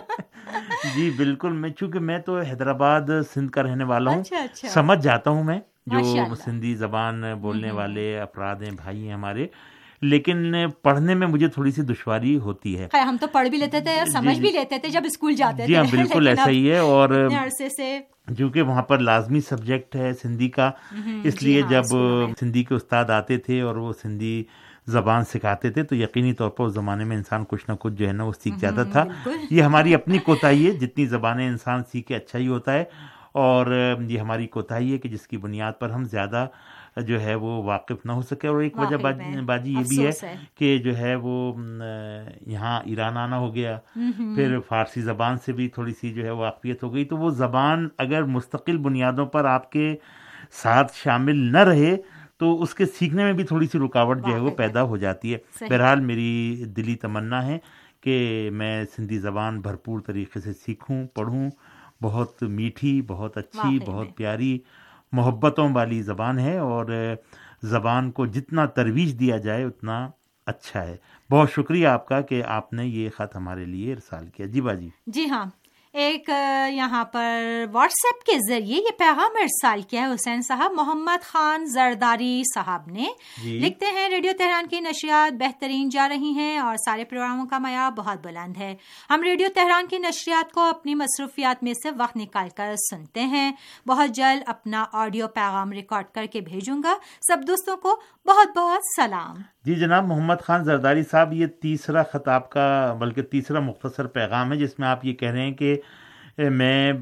جی بالکل، میں چونکہ میں تو حیدرآباد سندھ کا رہنے والا ہوں. اچھا اچھا، سمجھ جاتا ہوں میں جو سندھی زبان بولنے والے افراد ہیں، بھائی ہیں ہمارے، لیکن پڑھنے میں مجھے تھوڑی سی دشواری ہوتی ہے. ہم تو پڑھ بھی لیتے تھے اور سمجھ بھی لیتے تھے جب اسکول جاتے تھے. جی ہاں بالکل ایسا ہی ہے. اور عرصے سے چونکہ وہاں پر لازمی سبجیکٹ ہے سندھی کا، اس لیے جب سندھی کے استاد آتے تھے اور وہ سندھی زبان سکھاتے تھے تو یقینی طور پر اس زمانے میں انسان کچھ نہ کچھ جو ہے نا وہ سیکھ جاتا تھا. یہ ہماری اپنی کوتاہی ہے، جتنی زبانیں انسان سیکھے اچھا ہی ہوتا ہے، اور یہ ہماری کوتاہی ہے کہ جس کی بنیاد پر ہم زیادہ جو ہے وہ واقف نہ ہو سکے. اور ایک وجہ باجی یہ بھی ہے کہ جو ہے وہ یہاں ایران آنا ہو گیا، پھر فارسی زبان سے بھی تھوڑی سی جو ہے واقفیت ہو گئی. تو وہ زبان اگر مستقل بنیادوں پر آپ کے ساتھ شامل نہ رہے تو اس کے سیکھنے میں بھی تھوڑی سی رکاوٹ جو ہے وہ پیدا ہو جاتی ہے. بہرحال میری دلی تمنا ہے کہ میں سندھی زبان بھرپور طریقے سے سیکھوں، پڑھوں. بہت میٹھی، بہت اچھی، بہت پیاری، محبتوں والی زبان ہے، اور زبان کو جتنا ترویج دیا جائے اتنا اچھا ہے. بہت شکریہ آپ کا کہ آپ نے یہ خط ہمارے لیے ارسال کیا. جی باجی. جی ہاں، ایک یہاں پر واٹس ایپ کے ذریعے یہ پیغام ارسال کیا ہے حسین صاحب. محمد خان زرداری صاحب نے لکھتے ہیں، ریڈیو تہران کی نشریات بہترین جا رہی ہیں اور سارے پروگراموں کا معیار بہت بلند ہے. ہم ریڈیو تہران کی نشریات کو اپنی مصروفیات میں سے وقت نکال کر سنتے ہیں. بہت جلد اپنا آڈیو پیغام ریکارڈ کر کے بھیجوں گا. سب دوستوں کو بہت بہت سلام. جی جناب محمد خان زرداری صاحب، یہ تیسرا خط آپ کا، بلکہ تیسرا مختصر پیغام ہے جس میں آپ یہ کہہ رہے ہیں کہ میں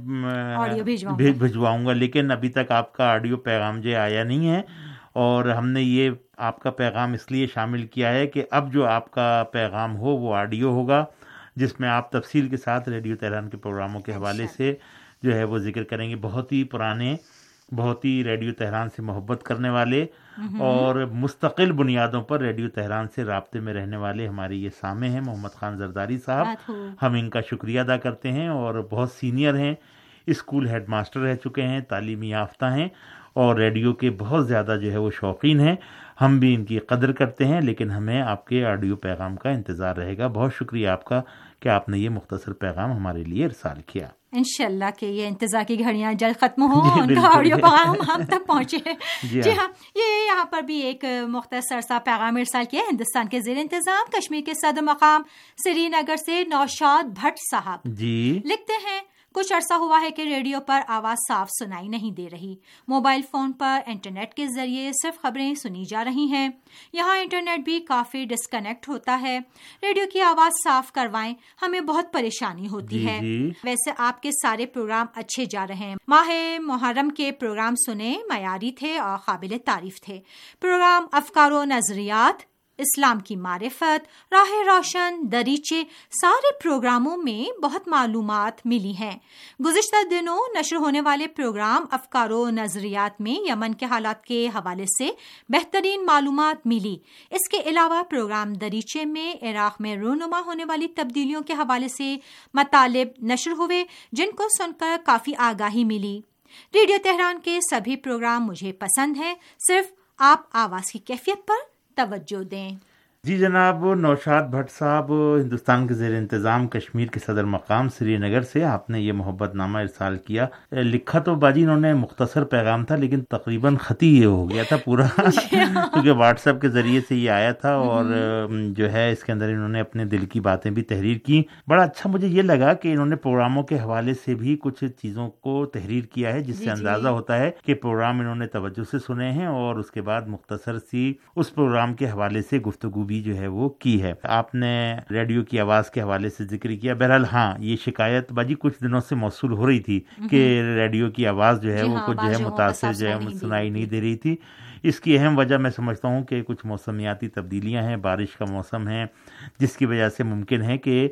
بھجواؤں گا، لیکن ابھی تک آپ کا آڈیو پیغام جو آیا نہیں ہے. اور ہم نے یہ آپ کا پیغام اس لیے شامل کیا ہے کہ اب جو آپ کا پیغام ہو وہ آڈیو ہوگا، جس میں آپ تفصیل کے ساتھ ریڈیو تہران کے پروگراموں کے حوالے سے جو ہے وہ ذکر کریں گے. بہت ہی پرانے، بہت ہی ریڈیو تہران سے محبت کرنے والے اور مستقل بنیادوں پر ریڈیو تہران سے رابطے میں رہنے والے ہمارے یہ سامع ہیں محمد خان زرداری صاحب. ہم ان کا شکریہ ادا کرتے ہیں، اور بہت سینئر ہیں، اسکول ہیڈ ماسٹر رہ چکے ہیں، تعلیمی یافتہ ہیں، اور ریڈیو کے بہت زیادہ جو ہے وہ شوقین ہیں. ہم بھی ان کی قدر کرتے ہیں، لیکن ہمیں آپ کے آڈیو پیغام کا انتظار رہے گا. بہت شکریہ آپ کا کہ آپ نے یہ مختصر پیغام ہمارے لیے ارسال کیا. انشاءاللہ کہ یہ انتظار کی گھڑیاں جلد ختم ہوں، ان کا آڈیو پیغام ہم تک پہنچے. جی ہاں، یہ یہاں پر بھی ایک مختصر سا پیغام ارسال کیا ہندوستان کے زیر انتظام کشمیر کے صدر مقام سری نگر سے نوشاد بھٹ صاحب. جی لکھتے ہیں، کچھ عرصہ ہوا ہے کہ ریڈیو پر آواز صاف سنائی نہیں دے رہی. موبائل فون پر انٹرنیٹ کے ذریعے صرف خبریں سنی جا رہی ہیں. یہاں انٹرنیٹ بھی کافی ڈسکنیکٹ ہوتا ہے. ریڈیو کی آواز صاف کروائیں، ہمیں بہت پریشانی ہوتی ہے. ویسے آپ کے سارے پروگرام اچھے جا رہے ہیں. ماہ محرم کے پروگرام سنے، معیاری تھے اور قابل تعریف تھے. پروگرام افکار و نظریات، اسلام کی معرفت، راہ روشن، دریچے، سارے پروگراموں میں بہت معلومات ملی ہیں. گزشتہ دنوں نشر ہونے والے پروگرام افکار و نظریات میں یمن کے حالات کے حوالے سے بہترین معلومات ملی. اس کے علاوہ پروگرام دریچے میں عراق میں رونما ہونے والی تبدیلیوں کے حوالے سے مطالب نشر ہوئے، جن کو سن کر کافی آگاہی ملی. ریڈیو تہران کے سبھی پروگرام مجھے پسند ہیں، صرف آپ آواز کی کیفیت پر توجہ دیں. جی جناب نوشاد بھٹ صاحب، ہندوستان کے زیر انتظام کشمیر کے صدر مقام سری نگر سے آپ نے یہ محبت نامہ ارسال کیا. لکھا تو باجی انہوں نے مختصر پیغام تھا، لیکن تقریباً خطی یہ ہو گیا تھا پورا کیونکہ واٹس ایپ کے ذریعے سے یہ آیا تھا، اور جو ہے اس کے اندر انہوں نے اپنے دل کی باتیں بھی تحریر کی. بڑا اچھا مجھے یہ لگا کہ انہوں نے پروگراموں کے حوالے سے بھی کچھ چیزوں کو تحریر کیا ہے، جس سے اندازہ ہوتا ہے کہ پروگرام انہوں نے توجہ سے سنے ہیں، اور اس کے بعد مختصر سی اس پروگرام کے حوالے سے گفتگو بھی جو ہے وہ کی ہے. آپ نے ریڈیو کی آواز کے حوالے سے ذکر کیا. بہرحال ہاں، یہ شکایت باجی کچھ دنوں سے موصول ہو رہی تھی کہ ریڈیو کی آواز جو ہے وہ کچھ جو ہے متاثر جو ہے سنائی نہیں دے رہی تھی. اس کی اہم وجہ میں سمجھتا ہوں کہ کچھ موسمیاتی تبدیلیاں ہیں، بارش کا موسم ہے، جس کی وجہ سے ممکن ہے کہ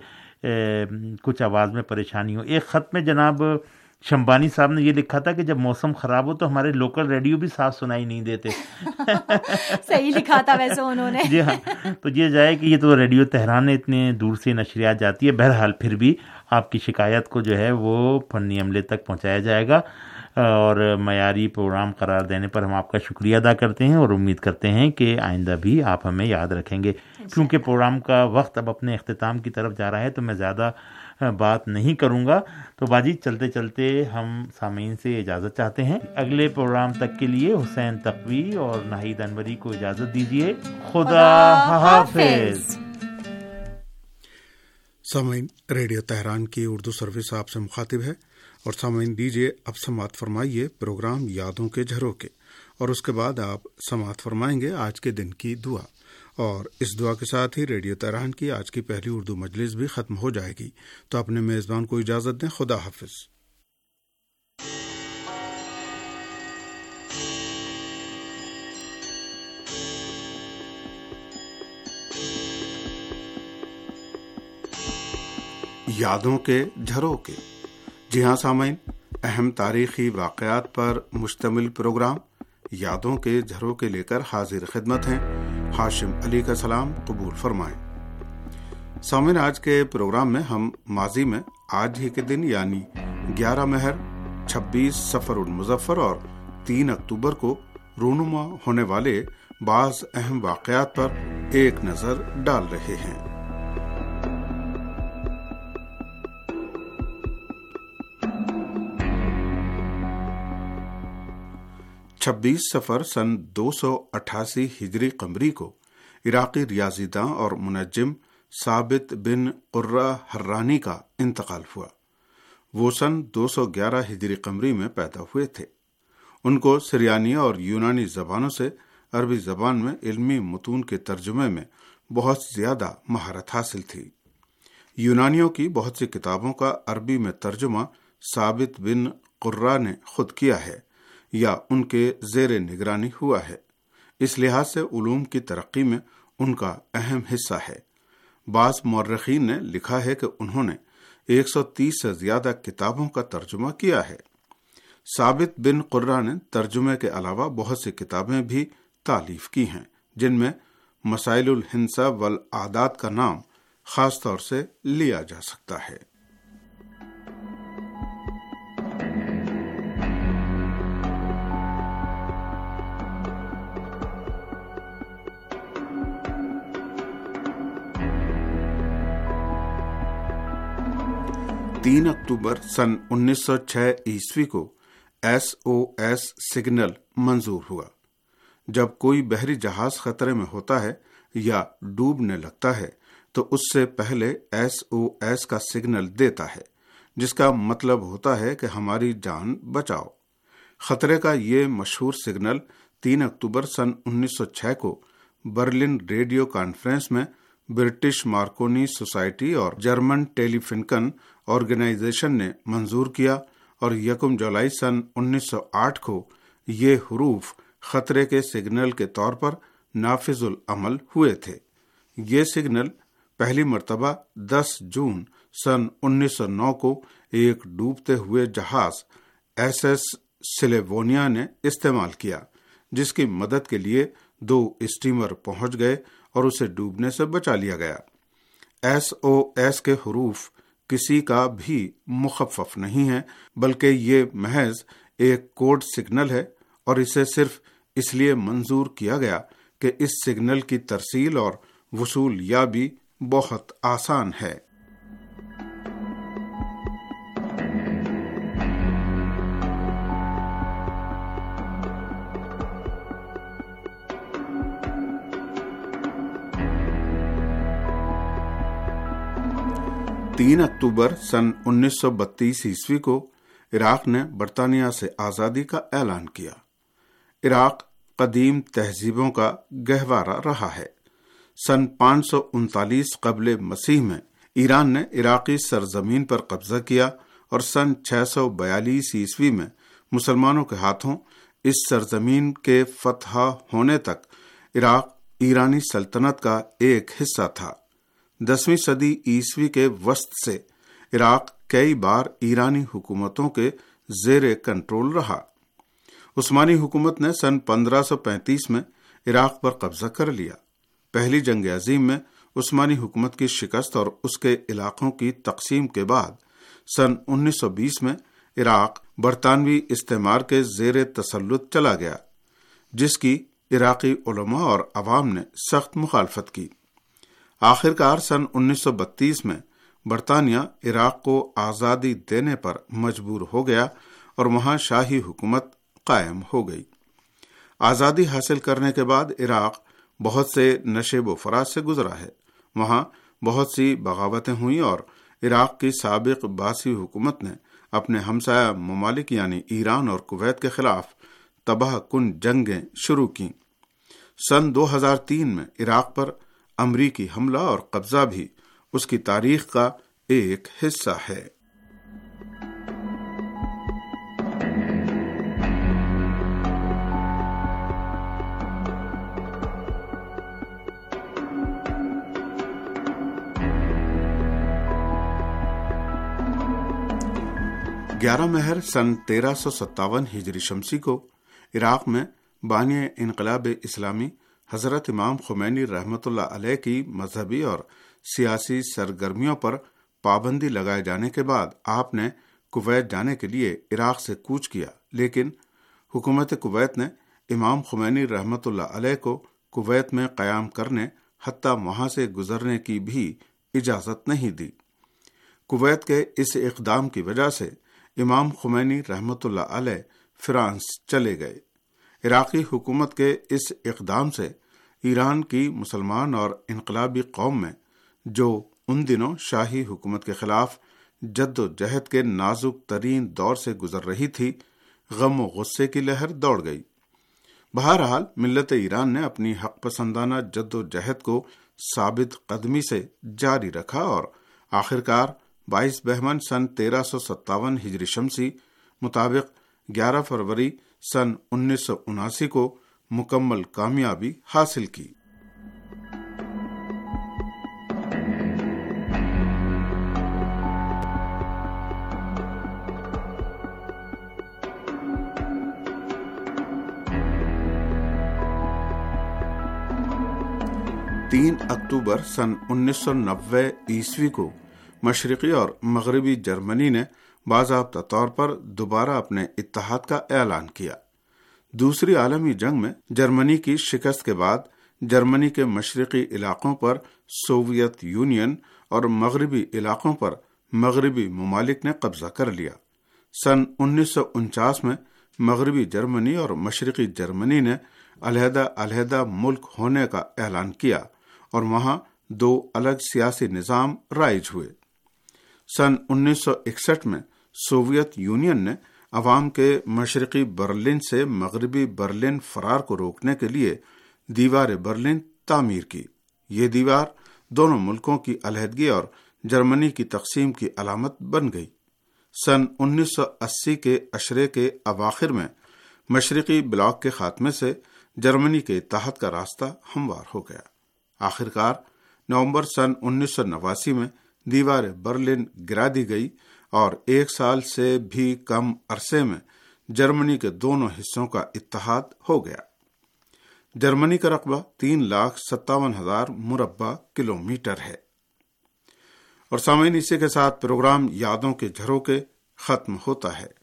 کچھ آواز میں پریشانی ہو. ایک خط میں جناب شمبانی صاحب نے یہ لکھا تھا کہ جب موسم خراب ہو تو ہمارے لوکل ریڈیو بھی صاف سنائی نہیں دیتے. صحیح لکھا تھا ویسے انہوں نے. جی ہاں، تو یہ جائے کہ یہ تو ریڈیو تہران اتنے دور سے نشریات جاتی ہے. بہرحال پھر بھی آپ کی شکایت کو جو ہے وہ فنی عملے تک پہنچایا جائے گا. اور معیاری پروگرام قرار دینے پر ہم آپ کا شکریہ ادا کرتے ہیں اور امید کرتے ہیں کہ آئندہ بھی آپ ہمیں یاد رکھیں گے. کیونکہ پروگرام کا وقت اب اپنے اختتام کی طرف جا رہا ہے تو میں زیادہ بات نہیں کروں گا. تو باجی چلتے چلتے ہم سامعین سے اجازت چاہتے ہیں. اگلے پروگرام تک کے لیے حسین تقوی اور ناہید انوری کو اجازت دیجیے. خدا حافظ. سامعین، ریڈیو تہران کی اردو سروس آپ سے مخاطب ہے اور سامعین دیجیے اب سماعت فرمائیے پروگرام یادوں کے جھروکے، اور اس کے بعد آپ سماعت فرمائیں گے آج کے دن کی دعا، اور اس دعا کے ساتھ ہی ریڈیو تہران کی آج کی پہلی اردو مجلس بھی ختم ہو جائے گی. تو اپنے میزبان کو اجازت دیں. خدا حافظ. یادوں کے جھروکے. جی ہاں سامعین، اہم تاریخی واقعات پر مشتمل پروگرام یادوں کے جھروکے لے کر حاضر خدمت ہیں. ہاشم علی کا سلام قبول فرمائیں. سامعین، آج کے پروگرام میں ہم ماضی میں آج ہی کے دن یعنی گیارہ مہر، چھبیس صفر المظفر اور تین اکتوبر کو رونما ہونے والے بعض اہم واقعات پر ایک نظر ڈال رہے ہیں. چھبیس صفر سن دو سو اٹھاسی ہجری قمری کو عراقی ریاضی داں اور منجم ثابت بن قرہ حرانی کا انتقال ہوا. وہ سن دو سو گیارہ ہجری قمری میں پیدا ہوئے تھے. ان کو سریانی اور یونانی زبانوں سے عربی زبان میں علمی متون کے ترجمے میں بہت زیادہ مہارت حاصل تھی. یونانیوں کی بہت سی کتابوں کا عربی میں ترجمہ ثابت بن قرہ نے خود کیا ہے یا ان کے زیر نگرانی ہوا ہے. اس لحاظ سے علوم کی ترقی میں ان کا اہم حصہ ہے. بعض مورخین نے لکھا ہے کہ انہوں نے ایک سو تیس سے زیادہ کتابوں کا ترجمہ کیا ہے. ثابت بن قرہ نے ترجمے کے علاوہ بہت سی کتابیں بھی تالیف کی ہیں، جن میں مسائل الحنسہ والعادات کا نام خاص طور سے لیا جا سکتا ہے. تین اکتوبر سن انیس سو چھ عیسوی کو ایس او ایس سگنل منظور ہوا. جب کوئی بحری جہاز خطرے میں ہوتا ہے یا ڈوبنے لگتا ہے تو اس سے پہلے ایس او ایس کا سگنل دیتا ہے، جس کا مطلب ہوتا ہے کہ ہماری جان بچاؤ. خطرے کا یہ مشہور سگنل تین اکتوبر سن انیس سو چھ کو برلن ریڈیو کانفرنس میں برٹش مارکونی سوسائٹی اور جرمن ٹیلی فنکن آرگنائزیشن نے منظور کیا، اور یکم جولائی سن انیس سو آٹھ کو یہ حروف خطرے کے سگنل کے طور پر نافذ العمل ہوئے تھے. یہ سگنل پہلی مرتبہ دس جون سن انیس سو نو کو ایک ڈوبتے ہوئے جہاز ایس ایس سلیوونیا نے استعمال کیا، جس کی مدد کے لیے دو اسٹیمر پہنچ گئے اور اسے ڈوبنے سے بچا لیا گیا. ایس او ایس کے حروف کسی کا بھی مخفف نہیں ہے، بلکہ یہ محض ایک کوڈ سگنل ہے، اور اسے صرف اس لیے منظور کیا گیا کہ اس سگنل کی ترسیل اور وصول یابی بہت آسان ہے. تین اکتوبر سن انیس سو بتیس عیسوی کو عراق نے برطانیہ سے آزادی کا اعلان کیا. عراق قدیم تہذیبوں کا گہوارہ رہا ہے. سن پانچ سو انتالیس قبل مسیح میں ایران نے عراقی سرزمین پر قبضہ کیا، اور سن چھ سو بیالیس عیسوی میں مسلمانوں کے ہاتھوں اس سرزمین کے فتح ہونے تک عراق ایرانی سلطنت کا ایک حصہ تھا. دسویں صدی عیسوی کے وسط سے عراق کئی بار ایرانی حکومتوں کے زیر کنٹرول رہا. عثمانی حکومت نے سن پندرہ سو پینتیس میں عراق پر قبضہ کر لیا. پہلی جنگ عظیم میں عثمانی حکومت کی شکست اور اس کے علاقوں کی تقسیم کے بعد سن انیس سو بیس میں عراق برطانوی استعمار کے زیر تسلط چلا گیا، جس کی عراقی علماء اور عوام نے سخت مخالفت کی۔ آخر کار سن انیس سو بتیس میں برطانیہ عراق کو آزادی دینے پر مجبور ہو گیا اور وہاں شاہی حکومت قائم ہو گئی۔ آزادی حاصل کرنے کے بعد عراق بہت سے نشیب و فراز سے گزرا ہے۔ وہاں بہت سی بغاوتیں ہوئیں اور عراق کی سابق باسی حکومت نے اپنے ہمسایہ ممالک یعنی ایران اور کویت کے خلاف تباہ کن جنگیں شروع کیں۔ سن دو ہزار تین میں عراق پر امریکی حملہ اور قبضہ بھی اس کی تاریخ کا ایک حصہ ہے۔ گیارہ مہر سن تیرہ سو ستاون ہجری شمسی کو عراق میں بانی انقلاب اسلامی حضرت امام خمینی رحمۃ اللہ علیہ کی مذہبی اور سیاسی سرگرمیوں پر پابندی لگائے جانے کے بعد آپ نے کویت جانے کے لیے عراق سے کوچ کیا، لیکن حکومت کویت نے امام خمینی رحمۃ اللہ علیہ کو کویت میں قیام کرنے حتیٰ وہاں سے گزرنے کی بھی اجازت نہیں دی۔ کویت کے اس اقدام کی وجہ سے امام خمینی رحمۃ اللہ علیہ فرانس چلے گئے۔ عراقی حکومت کے اس اقدام سے ایران کی مسلمان اور انقلابی قوم میں، جو ان دنوں شاہی حکومت کے خلاف جد و جہد کے نازک ترین دور سے گزر رہی تھی، غم و غصے کی لہر دوڑ گئی۔ بہرحال ملت ایران نے اپنی حق پسندانہ جد و جہد کو ثابت قدمی سے جاری رکھا اور آخرکار بائیس بہمن سن تیرہ سو ستاون ہجری شمسی مطابق گیارہ فروری سن انیس سو اناسی کو مکمل کامیابی حاصل کی۔ تین اکتوبر سن انیس سو نوے عیسوی کو مشرقی اور مغربی جرمنی نے باضابطہ طور پر دوبارہ اپنے اتحاد کا اعلان کیا۔ دوسری عالمی جنگ میں جرمنی کی شکست کے بعد جرمنی کے مشرقی علاقوں پر سوویت یونین اور مغربی علاقوں پر مغربی ممالک نے قبضہ کر لیا۔ سن انیس سو انچاس میں مغربی جرمنی اور مشرقی جرمنی نے علیحدہ علیحدہ ملک ہونے کا اعلان کیا اور وہاں دو الگ سیاسی نظام رائج ہوئے۔ سن انیس سو اکسٹھ میں سوویت یونین نے عوام کے مشرقی برلن سے مغربی برلن فرار کو روکنے کے لیے دیوار برلن تعمیر کی۔ یہ دیوار دونوں ملکوں کی علیحدگی اور جرمنی کی تقسیم کی علامت بن گئی۔ سن انیس سو اسی کے عشرے کے اواخر میں مشرقی بلاک کے خاتمے سے جرمنی کے اتحاد کا راستہ ہموار ہو گیا۔ آخرکار نومبر سن انیس سو نواسی میں دیوار برلن گرا دی گئی اور ایک سال سے بھی کم عرصے میں جرمنی کے دونوں حصوں کا اتحاد ہو گیا۔ جرمنی کا رقبہ تین لاکھ ستاون ہزار مربع کلومیٹر ہے۔ اور سامعین، اسی کے ساتھ پروگرام یادوں کے جھروکے ختم ہوتا ہے۔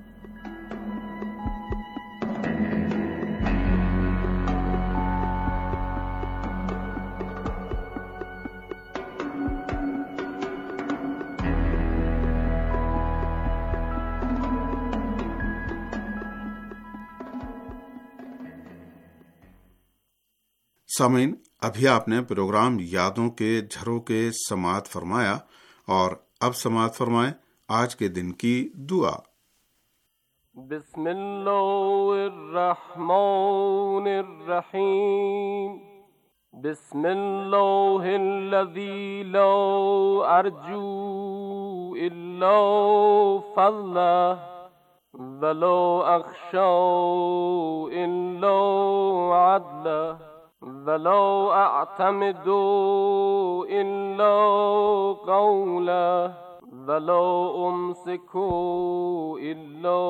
سامعین، ابھی آپ نے پروگرام یادوں کے جھروکے سماعت فرمایا اور اب سماعت فرمائیں آج کے دن کی دعا۔ بسم اللہ الرحمن الرحیم، بسم اللہ الذی لا ارجو الا فضلہ ولا اخشى الا عدلہ ولا اعتمد الا قوله ولا امسك الا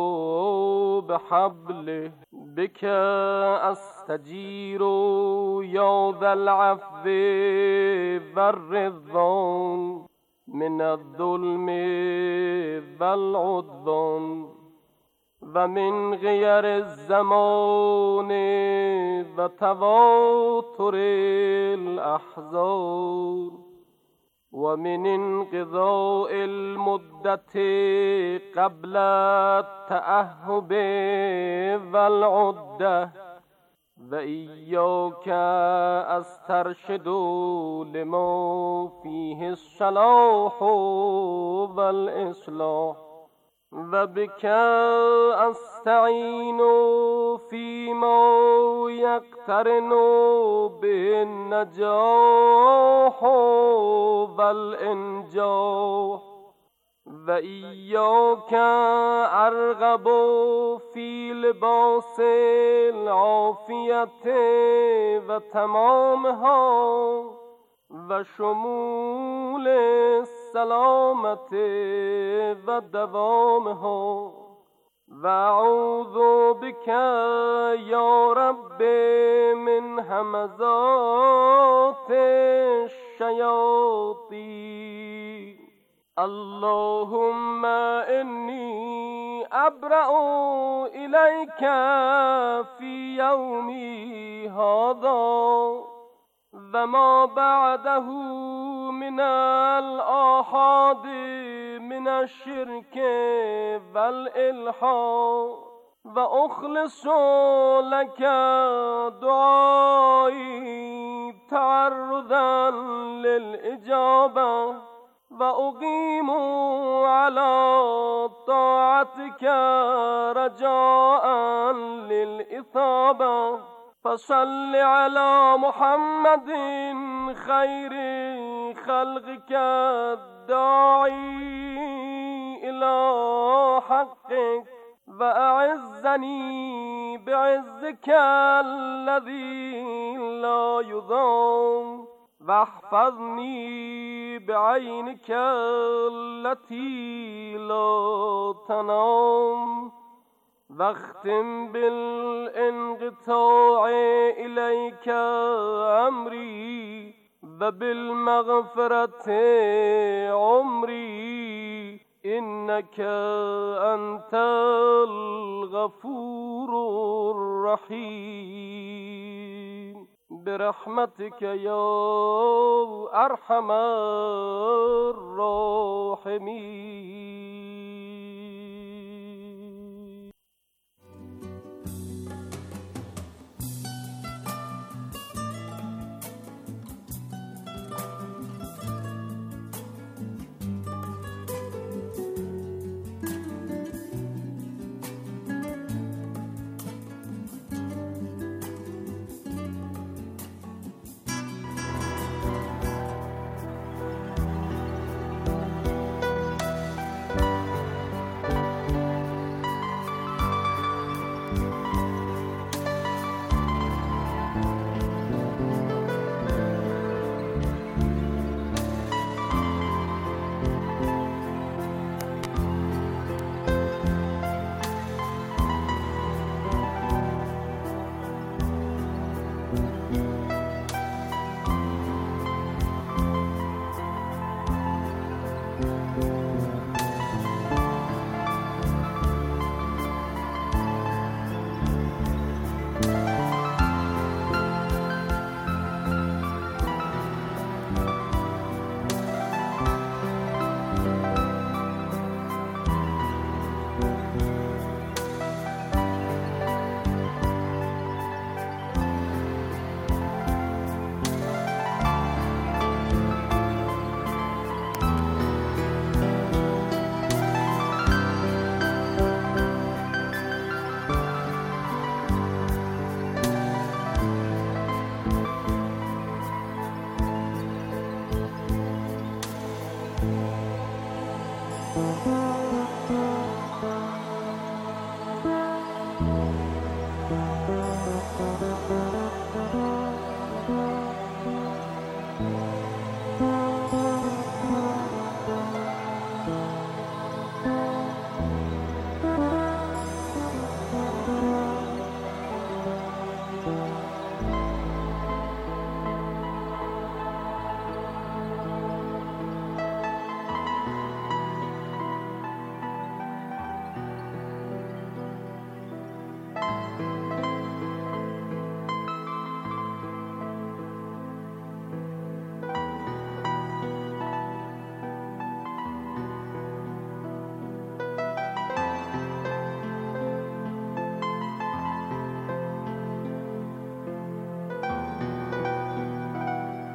بحبله بك استجير يا ذا العفو والرضوان من الظلم والعدوان و من غیر الزمان و تواتر الاحزان و من انقضاء المدت قبل التأهب والعده و ایاک استرشد لما فیه الصلاح والاصلاح و بک استعین فیما یقترن به النجاح والانجاح و ایاک ارغب فی لباس العافیت و تمامها و شمول السلامت و دوامها و اعوذ بک یا رب من همزات الشیاطین. اللهم انی ابرأ الیک فی یومی هذا و ما بعده من الآحاد من الشرك والإلحاد و اخلص لك دعایی تعرضا للإجابة و اقیم على طاعتك رجاء للإثابة فصل على محمد خير خلقك الداعي إلى حقك وأعزني بعزك الذي لا يضام واحفظني بعينك التي لا تنام واختم بالانقطاع إليك أمري وبالمغفرة عمري إنك أنت الغفور الرحيم برحمتك يا أرحم الراحمين.